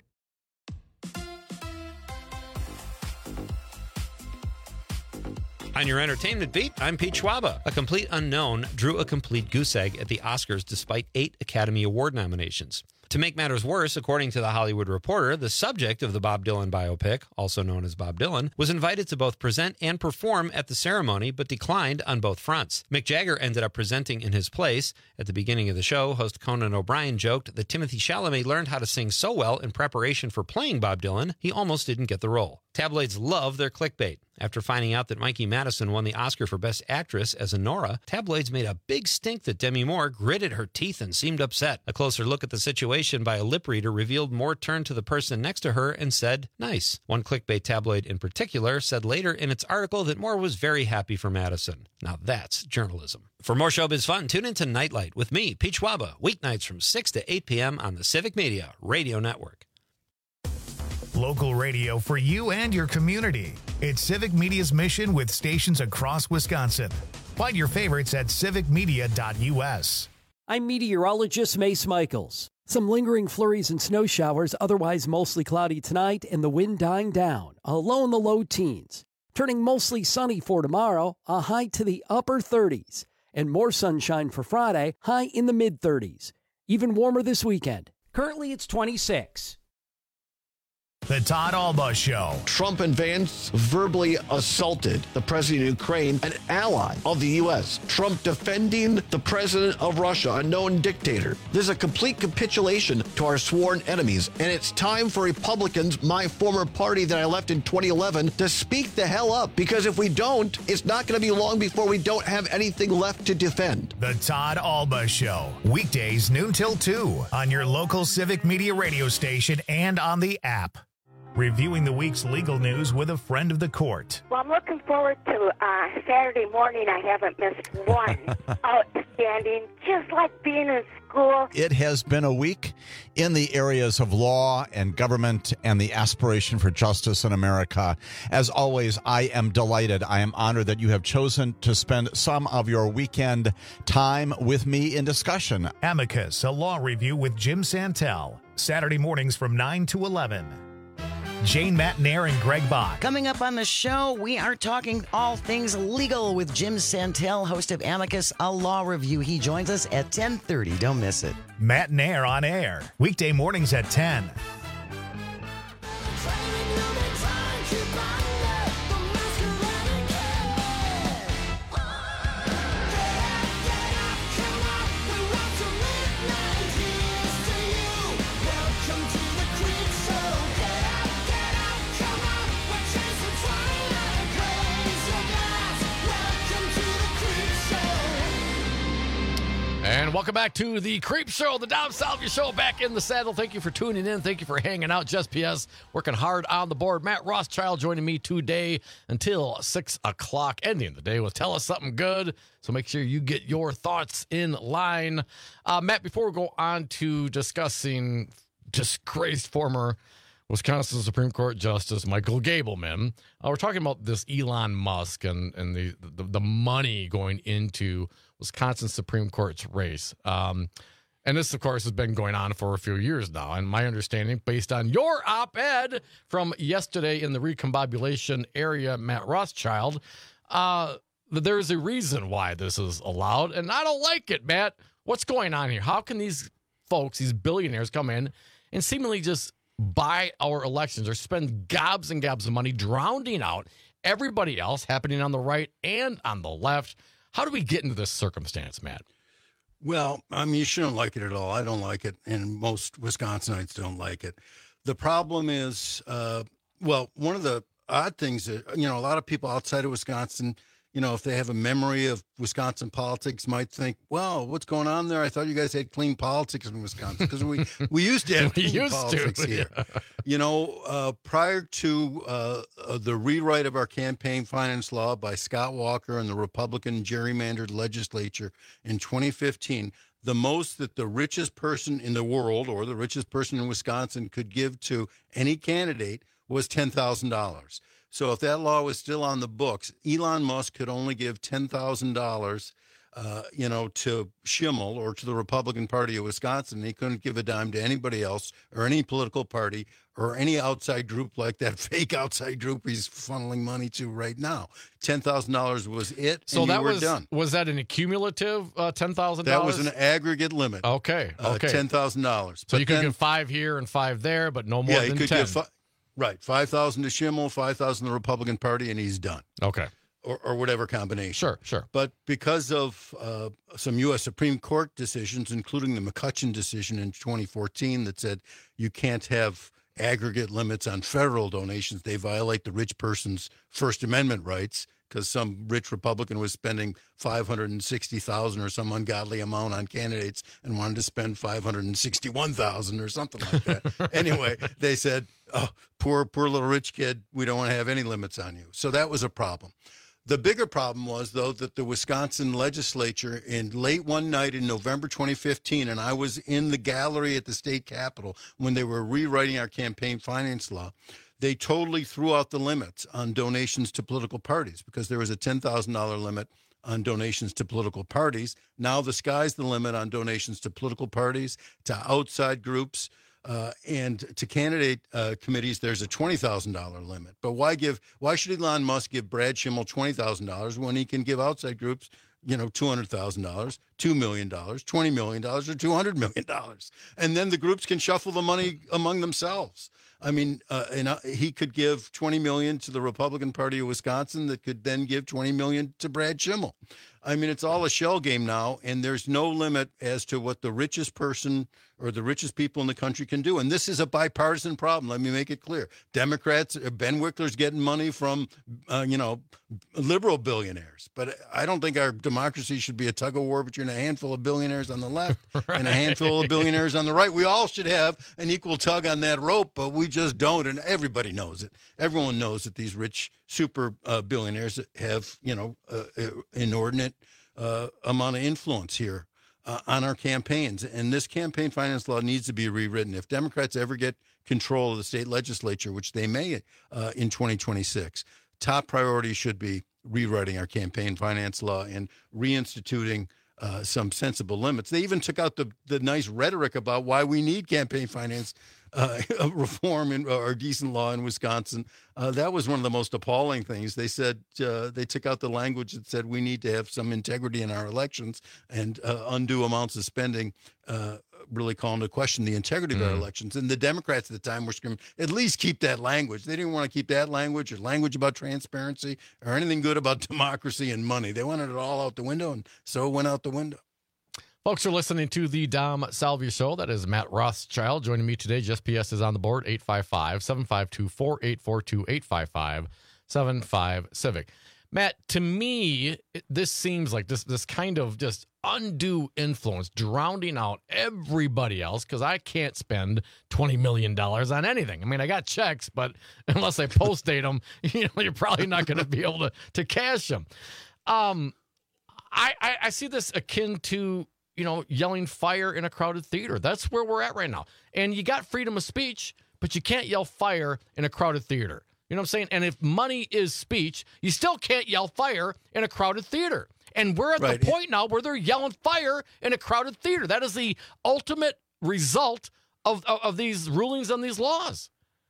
On your entertainment beat, I'm Pete Schwaba. A complete unknown drew a complete goose egg at the Oscars despite eight Academy Award nominations. To make matters worse, according to The Hollywood Reporter, the subject of the Bob Dylan biopic, also known as Bob Dylan, was invited to both present and perform at the ceremony, but declined on both fronts. Mick Jagger ended up presenting in his place. At the beginning of the show, host Conan O'Brien joked that Timothée Chalamet learned how to sing so well in preparation for playing Bob Dylan, he almost didn't get the role. Tabloids love their clickbait. After finding out that Mikey Madison won the Oscar for Best Actress as Nora, tabloids made a big stink that Demi Moore gritted her teeth and seemed upset. A closer look at the situation by a lip reader revealed Moore turned to the person next to her and said, "Nice." One clickbait tabloid in particular said later in its article that Moore was very happy for Madison. Now that's journalism. For more showbiz fun, tune into Nightlight with me, Pete Schwaba, weeknights from six to eight p.m. on the Civic Media Radio Network. Local radio for you and your community. It's Civic Media's mission with stations across Wisconsin. Find your favorites at civic media dot U S. I'm meteorologist Mace Michaels. Some lingering flurries and snow showers, otherwise mostly cloudy tonight, and the wind dying down, a low in the low teens. Turning mostly sunny for tomorrow, a high to the upper thirties. And more sunshine for Friday, high in the mid-thirties. Even warmer this weekend. Currently it's twenty-six. The Todd Alba Show. Trump and Vance verbally assaulted the president of Ukraine, an ally of the U S. Trump defending the president of Russia, a known dictator. This is a complete capitulation to our sworn enemies. And it's time for Republicans, my former party that I left in twenty eleven, to speak the hell up. Because if we don't, it's not going to be long before we don't have anything left to defend. The Todd Alba Show. Weekdays noon till two on your local Civic Media radio station and on the app. reviewing the week's legal news with a friend of the court. Well, I'm looking forward to uh, Saturday morning. I haven't missed one. Outstanding, just like being in school. It has been a week in the areas of law and government and the aspiration for justice in America. As always, I am delighted. I am honored that you have chosen to spend some of your weekend time with me in discussion. Amicus, a law review with Jim Santel. Saturday mornings from nine to eleven. Jane Matnair and Greg Bach. Coming up on the show, we are talking all things legal with Jim Santel, host of Amicus, a law review. He joins us at ten thirty. Don't miss it. Matnair on air, weekday mornings at ten. And welcome back to the Creep Show, the Dom Salvia Show, back in the saddle. Thank you for tuning in. Thank you for hanging out. Just P S working hard on the board. Matt Rothschild joining me today until six o'clock, ending the day with Tell Us Something Good. So make sure you get your thoughts in line. Uh, Matt, before we go on to discussing disgraced former Wisconsin Supreme Court Justice Michael Gableman, uh, we're talking about this Elon Musk and, and the, the, the money going into Wisconsin Supreme Court's race. Um, and this, of course, has been going on for a few years now. And my understanding, based on your op-ed from yesterday in the recombobulation area, Matt Rothschild, uh, that there's a reason why this is allowed. And I don't like it, Matt. What's going on here? How can these folks, these billionaires, come in and seemingly just buy our elections or spend gobs and gobs of money drowning out everybody else, happening on the right and on the left? How do we get into this circumstance, Matt? Well, I mean, you shouldn't like it at all. I don't like it, and most Wisconsinites don't like it. The problem is, uh, well, one of the odd things that, you know, a lot of people outside of Wisconsin, you know, if they have a memory of Wisconsin politics, might think, well, what's going on there? I thought you guys had clean politics in Wisconsin, because we, we used to have clean politics to, here. Yeah. You know, uh, prior to uh, uh, the rewrite of our campaign finance law by Scott Walker and the Republican gerrymandered legislature in twenty fifteen, the most that the richest person in the world or the richest person in Wisconsin could give to any candidate was ten thousand dollars. So if that law was still on the books, Elon Musk could only give ten thousand dollars, uh, you know, to Schimmel or to the Republican Party of Wisconsin. He couldn't give a dime to anybody else or any political party or any outside group like that fake outside group he's funneling money to right now. ten thousand dollars was it, so and that you were was done. Was that an accumulative uh, ten thousand dollars? That was an aggregate limit. Okay, okay. Uh, ten thousand dollars. So but you could then, give five here and five there, but no more yeah, than he could ten. Give fi- Right, five thousand to Schimmel, five thousand to the Republican Party, and he's done. Okay, or, or whatever combination. Sure, sure. But because of uh, some U S Supreme Court decisions, including the McCutcheon decision in twenty fourteen, that said you can't have aggregate limits on federal donations, they violate the rich person's First Amendment rights. Because some rich Republican was spending five hundred sixty thousand dollars or some ungodly amount on candidates and wanted to spend five hundred sixty-one thousand dollars or something like that. Anyway, they said, oh, poor, poor little rich kid, we don't want to have any limits on you. So that was a problem. The bigger problem was, though, that the Wisconsin legislature in late one night in November twenty fifteen, and I was in the gallery at the state capitol when they were rewriting our campaign finance law, they totally threw out the limits on donations to political parties because there was a ten thousand dollars limit on donations to political parties. Now the sky's the limit on donations to political parties, to outside groups, uh, and to candidate uh, committees. There's a twenty thousand dollars limit. But why give? Why should Elon Musk give Brad Schimmel twenty thousand dollars when he can give outside groups, you know, two hundred thousand dollars, two million dollars, twenty million dollars, or two hundred million dollars? And then the groups can shuffle the money among themselves. I mean, uh, and uh, he could give twenty million dollars to the Republican Party of Wisconsin that could then give twenty million dollars to Brad Schimmel. I mean, it's all a shell game now, and there's no limit as to what the richest person or the richest people in the country can do. And this is a bipartisan problem. Let me make it clear. Democrats, Ben Wickler's getting money from, uh, you know, liberal billionaires. But I don't think our democracy should be a tug of war between a handful of billionaires on the left right. and a handful of billionaires on the right. We all should have an equal tug on that rope, but we just don't. And everybody knows it. Everyone knows that these rich super uh, billionaires have, you know, uh, inordinate uh, amount of influence here. Uh, on our campaigns. And this campaign finance law needs to be rewritten. If Democrats ever get control of the state legislature, which they may uh, in twenty twenty-six, top priority should be rewriting our campaign finance law and reinstituting uh, some sensible limits. They even took out the, the nice rhetoric about why we need campaign finance uh, reform in, or decent law in Wisconsin. Uh, that was one of the most appalling things. They said uh, they took out the language that said we need to have some integrity in our elections, and uh, undue amounts of spending uh, really call into question the integrity mm. of our elections. And the Democrats at the time were screaming, at least keep that language. They didn't want to keep that language or language about transparency or anything good about democracy and money. They wanted it all out the window, and so it went out the window. Folks are listening to the Dom Salvia Show. That is Matt Rothschild joining me today. Just P S is on the board, eight five five, seven five two, four eight four two, eight five five, seven five, Civic. Matt, to me, it, this seems like this this kind of just undue influence, drowning out everybody else, because I can't spend twenty million dollars on anything. I mean, I got checks, but unless I post date them, you know, you're probably not going to be able to, to cash them. Um, I, I, I see this akin to, you know, yelling fire in a crowded theater. That's where we're at right now. And you got freedom of speech, but you can't yell fire in a crowded theater. You know what I'm saying? And if money is speech, you still can't yell fire in a crowded theater. And we're at right. the point now where they're yelling fire in a crowded theater. That is the ultimate result of, of, of these rulings on these laws.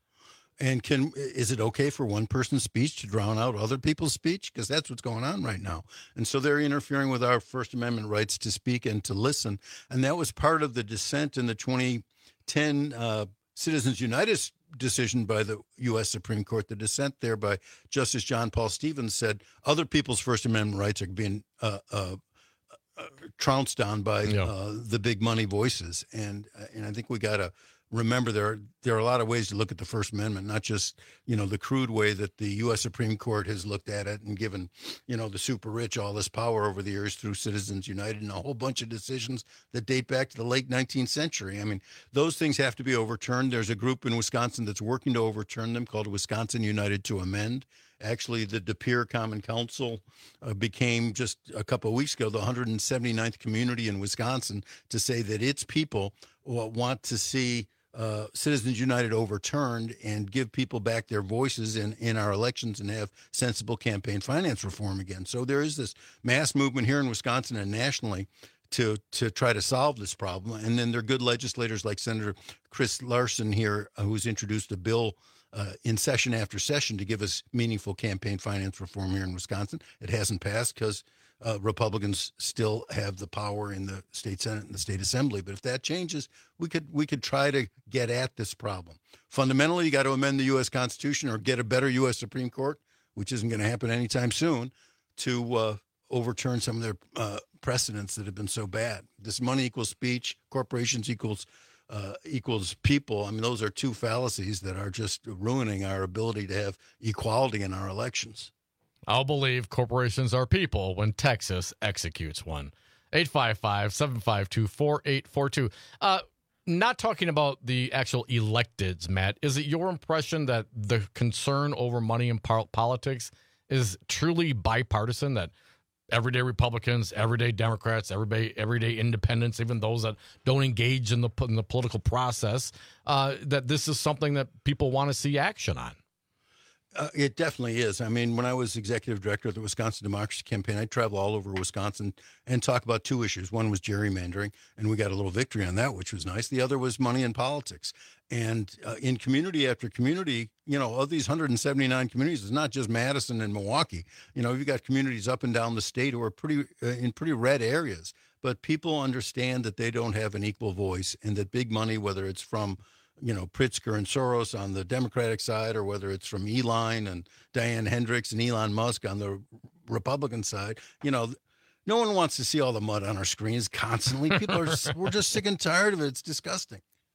And can is it okay for one person's speech to drown out other people's speech? Because that's what's going on right now. And so they're interfering with our First Amendment rights to speak and to listen. And that was part of the dissent in the twenty ten uh, Citizens United decision by the U S Supreme Court. The dissent there by Justice John Paul Stevens said other people's First Amendment rights are being uh, uh, uh, trounced on by yeah. uh, the big money voices. And uh, and I think we got to remember there are, there are a lot of ways to look at the First Amendment, not just, you know, the crude way that the U S Supreme Court has looked at it and given, you know, the super rich all this power over the years through Citizens United and a whole bunch of decisions that date back to the late nineteenth century. I mean, those things have to be overturned. There's a group in Wisconsin that's working to overturn them called Wisconsin United to Amend. Actually, the De Pere Common Council uh, became just a couple of weeks ago the one hundred seventy-ninth community in Wisconsin to say that its people want to see Uh, Citizens United overturned and give people back their voices in, in our elections and have sensible campaign finance reform again. So there is this mass movement here in Wisconsin and nationally to to try to solve this problem. And then there are good legislators like Senator Chris Larson here, uh, who's introduced a bill uh, in session after session to give us meaningful campaign finance reform here in Wisconsin. It hasn't passed because Uh, Republicans still have the power in the state Senate and the state Assembly. But if that changes, we could we could try to get at this problem. Fundamentally, you got to amend the U S Constitution or get a better U S Supreme Court, which isn't going to happen anytime soon, to uh, overturn some of their uh, precedents that have been so bad. This money equals speech, corporations equals uh, equals people. I mean, those are two fallacies that are just ruining our ability to have equality in our elections. I'll believe corporations are people when Texas executes one. eight five five, seven five two, four eight four two. Uh, not talking about the actual electeds, Matt, is it your impression that the concern over money in po- politics is truly bipartisan, that everyday Republicans, everyday Democrats, everyday everyday independents, even those that don't engage in the, in the political process, uh, that this is something that people want to see action on? Uh, it definitely is. I mean, when I was executive director of the Wisconsin Democracy Campaign, I'd travel all over Wisconsin and talk about two issues. One was gerrymandering, and we got a little victory on that, which was nice. The other was money in politics. And uh, in community after community, you know, of these one hundred seventy-nine communities, it's not just Madison and Milwaukee. You know, you've got communities up and down the state who are pretty uh, in pretty red areas. But people understand that they don't have an equal voice and that big money, whether it's from you know, Pritzker and Soros on the Democratic side, or whether it's from Elon and Diane Hendricks and Elon Musk on the Republican side, you know, No one wants to see all the mud on our screens constantly. People are we're just sick and tired of it. It's disgusting.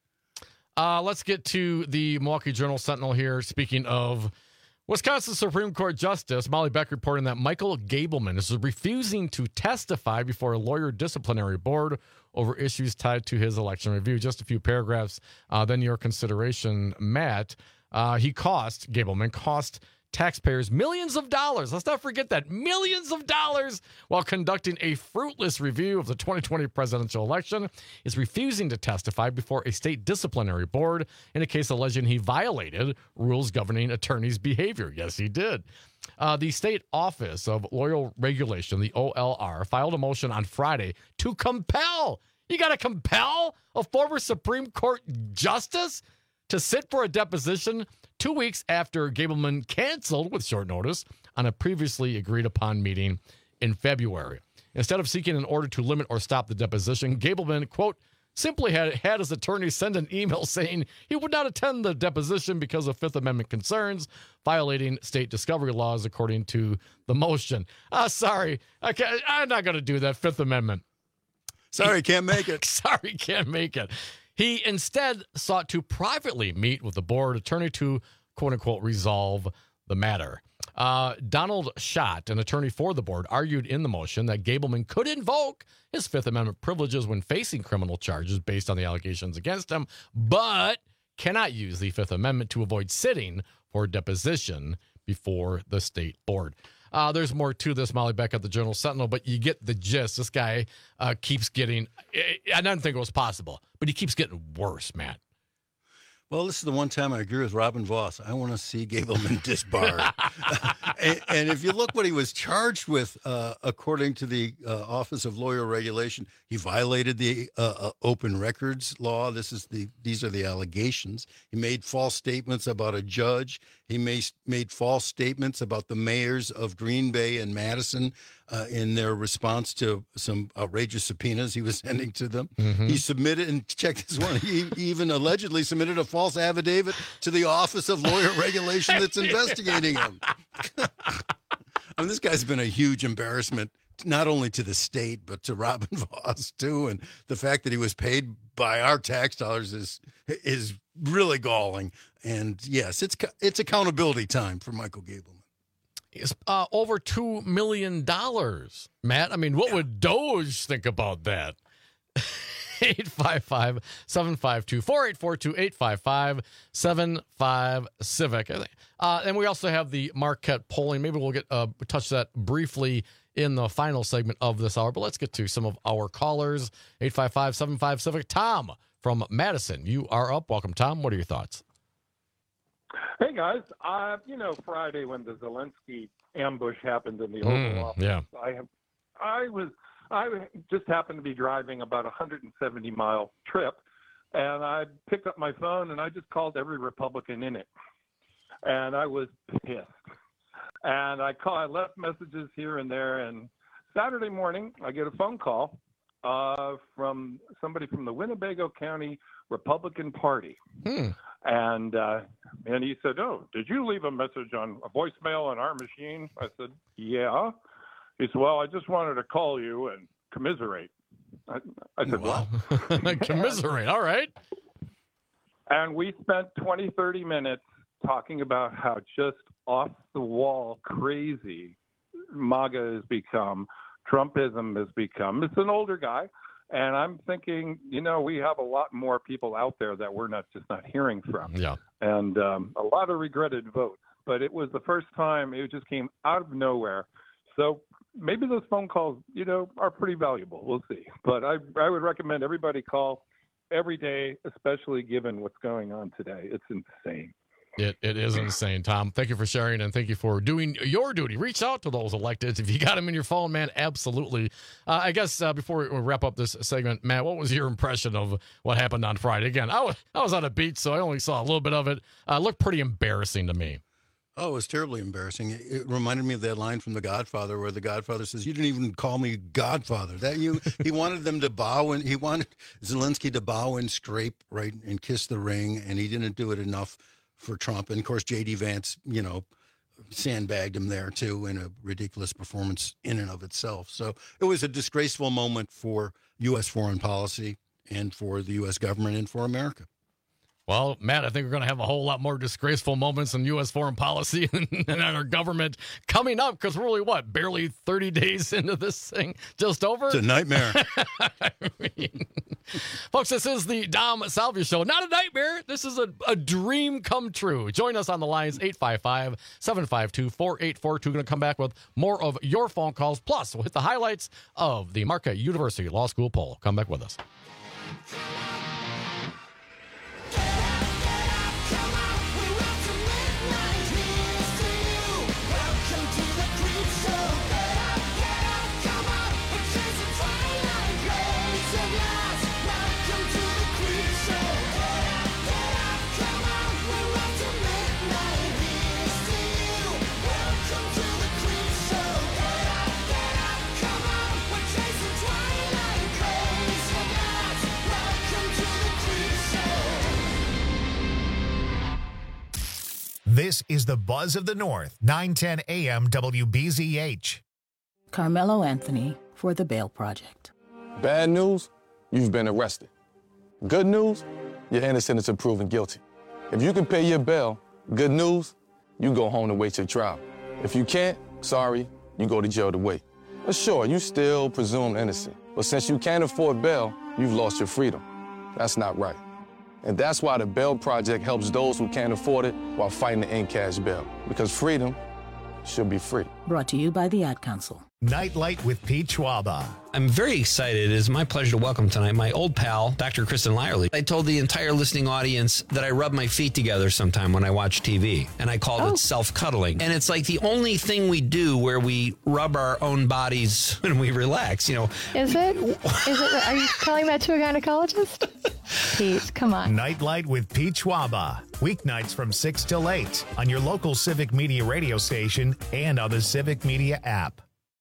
Uh, let's get to the Milwaukee Journal Sentinel here. Speaking of Wisconsin Supreme Court Justice, Molly Beck reporting that Michael Gableman is refusing to testify before a lawyer disciplinary board over issues tied to his election review. Just a few paragraphs, uh, then your consideration, Matt. Uh, he cost, Gableman cost taxpayers millions of dollars. Let's not forget that. Millions of dollars while conducting a fruitless review of the twenty twenty presidential election, is refusing to testify before a state disciplinary board in a case alleging he violated rules governing attorneys' behavior. Yes, he did. Uh, the State Office of Loyal Regulation, the O L R, filed a motion on Friday to compel, you got to compel a former Supreme Court justice to sit for a deposition two weeks after Gableman canceled with short notice on a previously agreed upon meeting in February. Instead of seeking an order to limit or stop the deposition, Gableman, quote, simply had, had his attorney send an email saying he would not attend the deposition because of Fifth Amendment concerns, violating state discovery laws, according to the motion. Ah, sorry, I can't, I'm not going to do that, Fifth Amendment. Sorry, can't make it. Sorry, can't make it. He instead sought to privately meet with the board attorney to, quote-unquote, resolve the matter. Uh, Donald Schott, an attorney for the board, argued in the motion that Gableman could invoke his Fifth Amendment privileges when facing criminal charges based on the allegations against him, but cannot use the Fifth Amendment to avoid sitting for deposition before the state board. Uh, there's more to this, Molly Beck at the Journal Sentinel, but you get the gist. This guy uh, keeps getting, I didn't think it was possible, but he keeps getting worse, Matt. Well, this is the one time I agree with Robin Voss. I want to see Gableman disbarred. and, and if you look what he was charged with, uh, according to the uh, Office of Lawyer Regulation, he violated the uh, uh, open records law. This is the these are the allegations. He made false statements about a judge. He made, made false statements about the mayors of Green Bay and Madison uh, in their response to some outrageous subpoenas he was sending to them. Mm-hmm. He submitted, and check this one, he even allegedly submitted a false affidavit to the Office of Lawyer Regulation that's investigating him. I mean, this guy's been a huge embarrassment, not only to the state, but to Robin Voss, too. And the fact that he was paid by our tax dollars is is really galling. And, yes, it's it's accountability time for Michael Gableman. It's uh, over two million dollars, Matt. I mean, what yeah. would Doge think about that? eight five five, seven five two, four eight four two, eight five five, seven five Civic. Uh, and we also have the Marquette polling. Maybe we'll get uh, touch that briefly in the final segment of this hour. But let's get to some of our callers. eight five five, seven five Civic. Tom from Madison, you are up. Welcome, Tom. What are your thoughts? Hey, guys. Uh, you know, Friday when the Zelensky ambush happened in the Oval Mm, Office, yeah. I have, I was, I just happened to be driving about a one hundred seventy mile trip, and I picked up my phone and I just called every Republican in it, and I was pissed. And I call, I left messages here and there, and Saturday morning I get a phone call uh, from somebody from the Winnebago County Republican Party. Hmm. And uh, and he said, "Oh, did you leave a message on a voicemail on our machine?" I said, "Yeah." He said, "Well, I just wanted to call you and commiserate." I, I said, Wow. "Well, commiserate, all right." And we spent twenty, thirty minutes talking about how just off the wall crazy MAGA has become, Trumpism has become. It's an older guy. And I'm thinking, you know, we have a lot more people out there that we're not just not hearing from. Yeah. And um, a lot of regretted votes. But it was the first time it just came out of nowhere. So maybe those phone calls, you know, are pretty valuable. We'll see. But I, I would recommend everybody call every day, especially given what's going on today. It's insane. It It is insane, Tom. Thank you for sharing, and thank you for doing your duty. Reach out to those electeds. If you got them in your phone, man, absolutely. Uh, I guess uh, before we wrap up this segment, Matt, what was your impression of what happened on Friday? Again, I was, I was on a beach, so I only saw a little bit of it. Uh, it looked pretty embarrassing to me. Oh, it was terribly embarrassing. It, it reminded me of that line from The Godfather where the Godfather says, "You didn't even call me Godfather." That you, he wanted them to bow, and he wanted Zelensky to bow and scrape, right, and kiss the ring, and he didn't do it enough for Trump. And of course, J D Vance, you know, sandbagged him there, too, in a ridiculous performance in and of itself. So it was a disgraceful moment for U S foreign policy and for the U S government and for America. Well, Matt, I think we're going to have a whole lot more disgraceful moments in U S foreign policy and our government coming up because we're really, what, barely thirty days into this thing? Just over? It's a nightmare. I mean, folks, this is the Dom Salvia Show. Not a nightmare. This is a, a dream come true. Join us on the lines, eight five five, seven five two, four eight four two. Going to come back with more of your phone calls. Plus, we'll hit the highlights of the Marquette University Law School poll. Come back with us. This is the Buzz of the North, nine ten A M W B Z H. Carmelo Anthony for the Bail Project. Bad news, you've been arrested. Good news, you're innocent until proven guilty. If you can pay your bail, good news, you go home to wait your trial. If you can't, sorry, you go to jail to wait. But sure, you still presumed innocent. But since you can't afford bail, you've lost your freedom. That's not right. And that's why the Bail Project helps those who can't afford it while fighting to end cash bail. Because freedom should be free. Brought to you by the Ad Council. Nightlight with Pete Schwaba. I'm very excited. It is my pleasure to welcome tonight my old pal, Doctor Kristen Lyerly. I told the entire listening audience that I rub my feet together sometime when I watch T V, and I called Oh. it self-cuddling. And it's like the only thing we do where we rub our own bodies when we relax, you know. Is it? Is it? Are you telling that to a gynecologist? Pete, come on. Nightlight with Pete Schwaba. Weeknights from six till eight on your local Civic Media radio station and on the Civic Media app.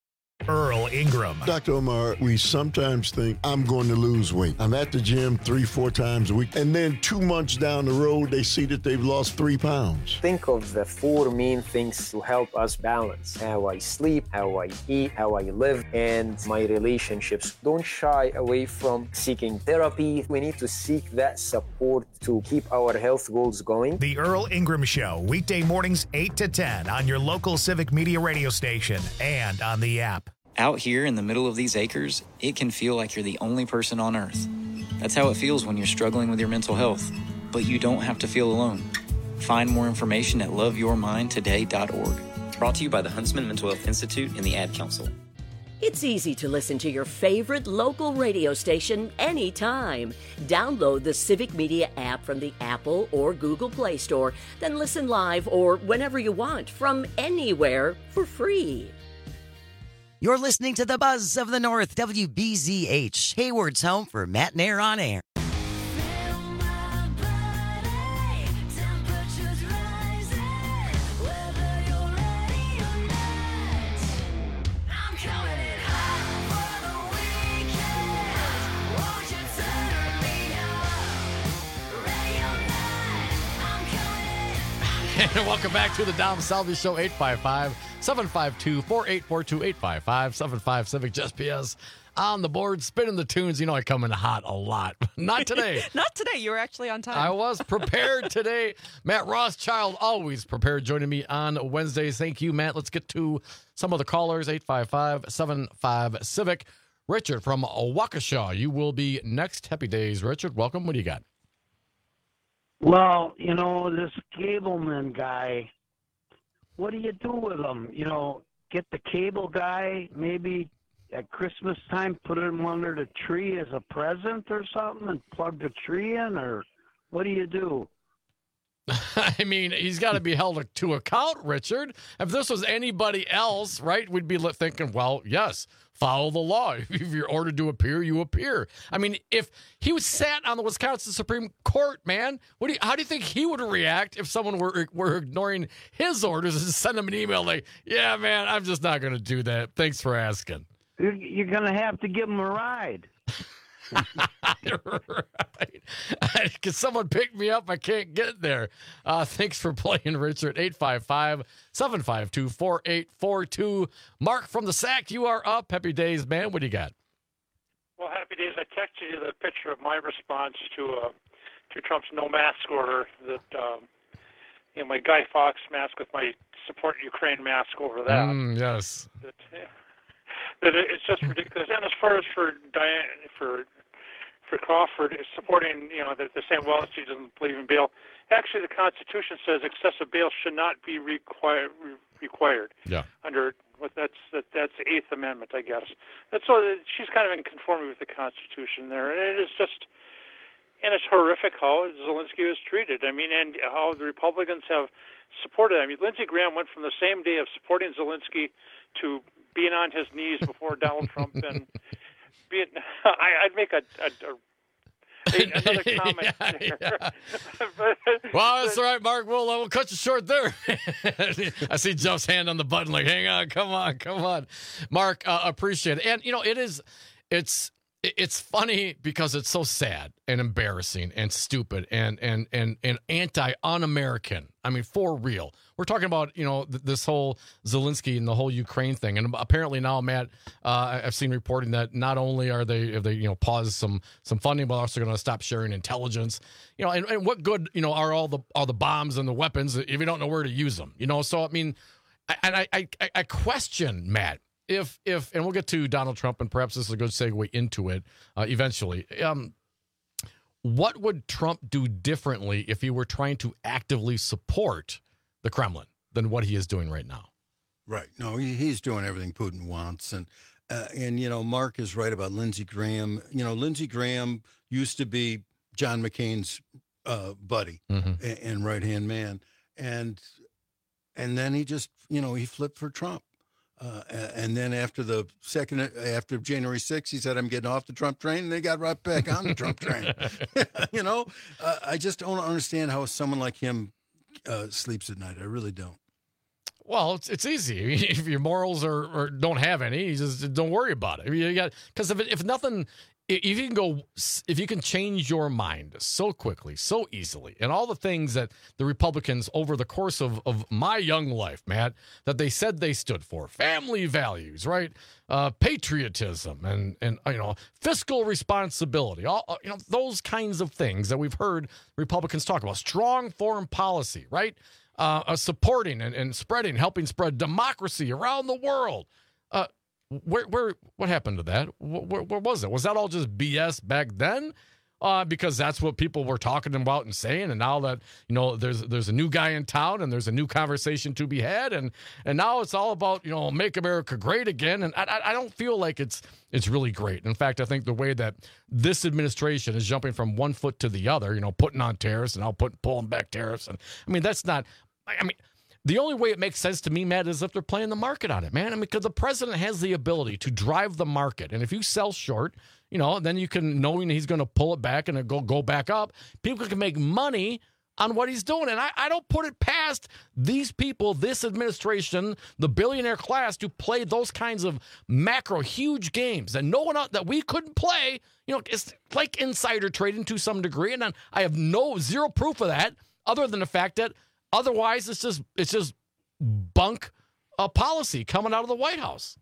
Earl Ingram. Doctor Omar, we sometimes think I'm going to lose weight. I'm at the gym three, four times a week, and then two months down the road, they see that they've lost three pounds. Think of the four main things to help us balance how I sleep, how I eat, how I live, and my relationships. Don't shy away from seeking therapy. We need to seek that support to keep our health goals going. The Earl Ingram Show, weekday mornings eight to ten on your local Civic Media radio station and on the app. Out here in the middle of these acres, it can feel like you're the only person on earth. That's how it feels when you're struggling with your mental health. But you don't have to feel alone. Find more information at love your mind today dot org. Brought to you by the Huntsman Mental Health Institute and the Ad Council. It's easy to listen to your favorite local radio station anytime. Download the Civic Media app from the Apple or Google Play Store, then listen live or whenever you want from anywhere for free. You're listening to the Buzz of the North, W B Z H, Hayward's home for Matt Nair on air. And welcome back to the Dom Salvi Show, eight five five, seven five two, four eight four two, eight five five, seven five Civic Just P S on the board, spinning the tunes. You know I come in hot a lot. Not today. Not today. You were actually on time. I was prepared today. Matt Rothschild, always prepared, joining me on Wednesdays. Thank you, Matt. Let's get to some of the callers, eight five five, seven five Civic. Richard from Waukesha, you will be next. Happy days, Richard. Welcome. What do you got? Well, you know, this cableman guy, what do you do with him? You know, get the cable guy, maybe at Christmas time, put him under the tree as a present or something and plug the tree in, or what do you do? I mean, he's got to be held to account, Richard. If this was anybody else, right, we'd be thinking, well, yes, follow the law. If you're ordered to appear, you appear. I mean, if he was sat on the Wisconsin Supreme Court, man, what do you, how do you think he would react if someone were were ignoring his orders and send him an email like, yeah, man, I'm just not going to do that. Thanks for asking. You're, you're going to have to give him a ride. Right. Can someone pick me up? I can't get there. Uh, thanks for playing, Richard. eight five five, seven five two, four eight four two. Mark from the Sac, you are up. Happy days, man. What do you got? Well, happy days. I texted you the picture of my response to uh, to Trump's no mask order. That um, you know, my Guy Fawkes mask with my support Ukraine mask over that. Mm, yes. That, yeah, that it's just ridiculous. And as far as for Diane, for for Crawford supporting, you know, the, the same well, she doesn't believe in bail. Actually, the Constitution says excessive bail should not be required. Required. Yeah. Under what that's that, that's the Eighth Amendment, I guess. That's so she's kind of in conformity with the Constitution there, and it is just, and it's horrific how Zelensky was treated. I mean, and how the Republicans have supported. I mean, Lindsey Graham went from the same day of supporting Zelensky to being on his knees before Donald Trump, and being. I, I'd make a. a, a another comment yeah, there. Yeah. but, well, that's all right, Mark. We'll, uh, we'll cut you short there. I see Jeff's hand on the button like, hang on, come on, come on. Mark, uh, appreciate it. And, you know, it is, it's, it's funny because it's so sad and embarrassing and stupid and and and, and anti-un-American. I mean, for real. We're talking about, you know, th- this whole Zelensky and the whole Ukraine thing. And apparently now, Matt, uh, I've seen reporting that not only are they, have they, you know, paused some some funding, but also going to stop sharing intelligence. You know, and, and what good, you know, are all the all the bombs and the weapons if you don't know where to use them? You know, so I mean, I, and I I, I question, Matt. If, if, and we'll get to Donald Trump, and perhaps this is a good segue into it uh, eventually. Um, what would Trump do differently if he were trying to actively support the Kremlin than what he is doing right now? Right. No, he, he's doing everything Putin wants. And, uh, and, you know, Mark is right about Lindsey Graham. You know, Lindsey Graham used to be John McCain's uh, buddy mm-hmm. and, and right-hand man. And, and then he just, you know, he flipped for Trump. Uh, and then after the second, after January sixth, he said, I'm getting off the Trump train. And they got right back on the Trump train. You know, uh, I just don't understand how someone like him uh, sleeps at night. I really don't. Well, it's it's easy. If your morals are, or don't have any, you just don't worry about it. You got, because if, if nothing, if you can go, if you can change your mind so quickly, so easily, and all the things that the Republicans over the course of, of my young life, Matt, that they said they stood for, family values, right, uh, patriotism, and and you know, fiscal responsibility, all you know, those kinds of things that we've heard Republicans talk about, strong foreign policy, right, uh, uh, supporting and, and spreading, helping spread democracy around the world. Uh, Where, where, what happened to that? Where, where was it? Was that all just B S back then? Uh, because that's what people were talking about and saying, and now that you know, there's there's a new guy in town, and there's a new conversation to be had, and and now it's all about, you know, make America great again. And I, I don't feel like it's it's really great. In fact, I think the way that this administration is jumping from one foot to the other, you know, putting on tariffs and now put pulling back tariffs, and I mean that's not. I mean. The only way it makes sense to me, Matt, is if they're playing the market on it, man. I mean, because the president has the ability to drive the market. And if you sell short, you know, then you can, knowing he's going to pull it back and it go go back up, people can make money on what he's doing. And I, I don't put it past these people, this administration, the billionaire class, to play those kinds of macro, huge games that no one else, that we couldn't play. You know, it's like insider trading to some degree. And I have no, zero proof of that other than the fact that otherwise, it's just it's just bunk uh, policy coming out of the White House.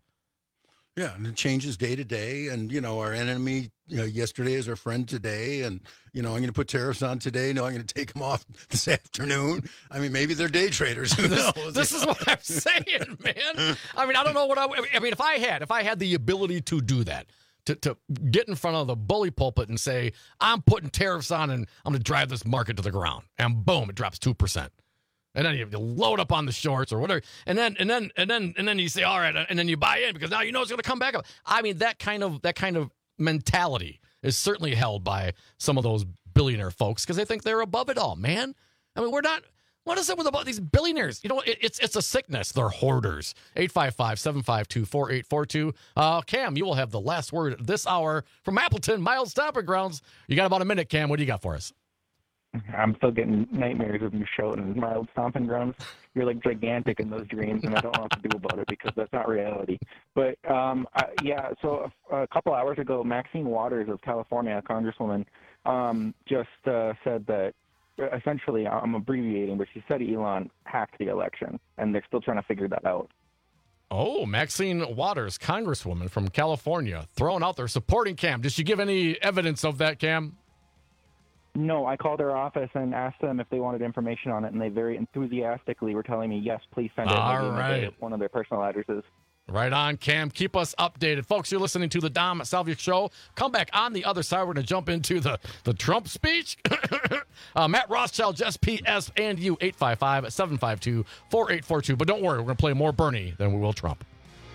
Yeah, and it changes day to day. And, you know, our enemy, you know, yesterday is our friend today. And, you know, I'm going to put tariffs on today. No, I'm going to take them off this afternoon. I mean, maybe they're day traders. Who this, knows? This is what I'm saying, man. I mean, I don't know what I, I mean, if I had, if I had the ability to do that, to, to get in front of the bully pulpit and say, I'm putting tariffs on and I'm going to drive this market to the ground. And boom, it drops two percent. And then you load up on the shorts or whatever, and then and then and then and then you say, all right, and then you buy in because now you know it's going to come back up. I mean, that kind of that kind of mentality is certainly held by some of those billionaire folks because they think they're above it all, man. I mean, we're not. What is it with about these billionaires? You know, it, it's it's a sickness. They're hoarders. eight five five, seven five two, four eight four two. Uh, Cam, you will have the last word this hour from Appleton, Miles Stomping Grounds. You got about a minute, Cam. What do you got for us? I'm still getting nightmares of you shouting mild stomping grounds. You're like gigantic in those dreams, and I don't know what to do about it because that's not reality. But um, I, yeah, so a, a couple hours ago, Maxine Waters of California, a congresswoman, um, just uh, said that essentially, I'm abbreviating, but she said Elon hacked the election, and they're still trying to figure that out. Oh, Maxine Waters, congresswoman from California, throwing out their supporting Cam. Did she give any evidence of that, Cam? No, I called their office and asked them if they wanted information on it, and they very enthusiastically were telling me, yes, please send it. All right. Their, one of their personal addresses. Right on, Cam. Keep us updated. Folks, you're listening to the Dom Salvia Show. Come back on the other side. We're going to jump into the, the Trump speech. uh, Matt Rothschild, Jess P S, and you, eight five five, seven five two, four eight four two. But don't worry, we're going to play more Bernie than we will Trump.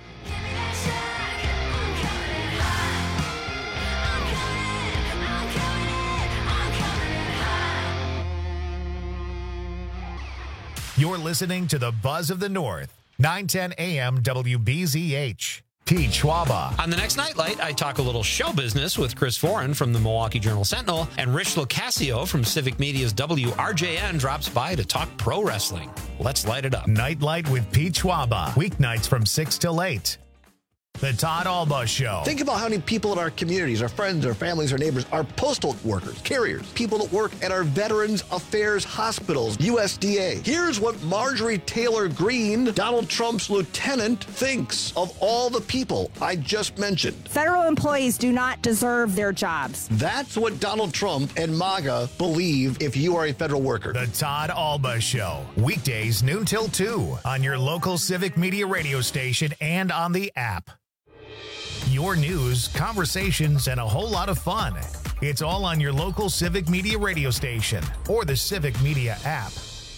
You're listening to the Buzz of the North, nine ten A M W B Z H. Pete Schwaba. On the next Nightlight, I talk a little show business with Chris Foran from the Milwaukee Journal Sentinel, and Rich Locascio from Civic Media's W R J N drops by to talk pro wrestling. Let's light it up. Nightlight with Pete Schwaba. Weeknights from six till eight. The Todd Alba Show. Think about how many people in our communities, our friends, our families, our neighbors, are postal workers, carriers, people that work at our Veterans Affairs hospitals, U S D A. Here's what Marjorie Taylor Greene, Donald Trump's lieutenant, thinks of all the people I just mentioned. Federal employees do not deserve their jobs. That's what Donald Trump and MAGA believe if you are a federal worker. The Todd Alba Show. Weekdays noon till two on your local Civic Media radio station and on the app. Your news, conversations, and a whole lot of fun. It's all on your local Civic Media radio station or the Civic Media app.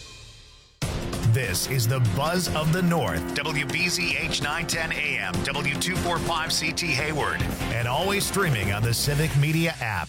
This is the Buzz of the North, W B Z H nine ten A M, W two forty-five C T Hayward, and always streaming on the Civic Media app.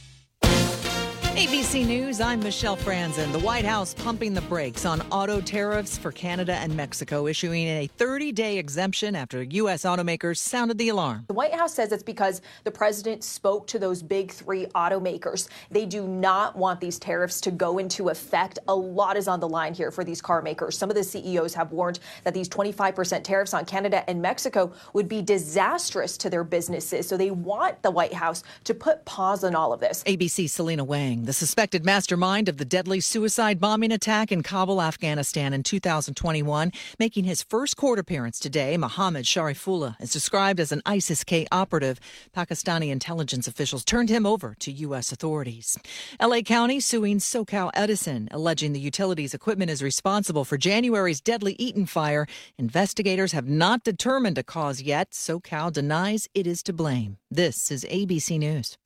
A B C News, I'm Michelle Franzen. The White House pumping the brakes on auto tariffs for Canada and Mexico, issuing a thirty-day exemption after U S automakers sounded the alarm. The White House says it's because the president spoke to those big three automakers. They do not want these tariffs to go into effect. A lot is on the line here for these car makers. Some of the C E Os have warned that these twenty-five percent tariffs on Canada and Mexico would be disastrous to their businesses. So they want the White House to put pause on all of this. A B C's Selena Wang, the suspected mastermind of the deadly suicide bombing attack in Kabul, Afghanistan in two thousand twenty-one, making his first court appearance today. Mohammed Sharifullah is described as an ISIS-K operative. Pakistani intelligence officials turned him over to U S authorities. L A County suing SoCal Edison, alleging the utility's equipment is responsible for January's deadly Eaton fire. Investigators have not determined a cause yet. SoCal denies it is to blame. This is A B C News.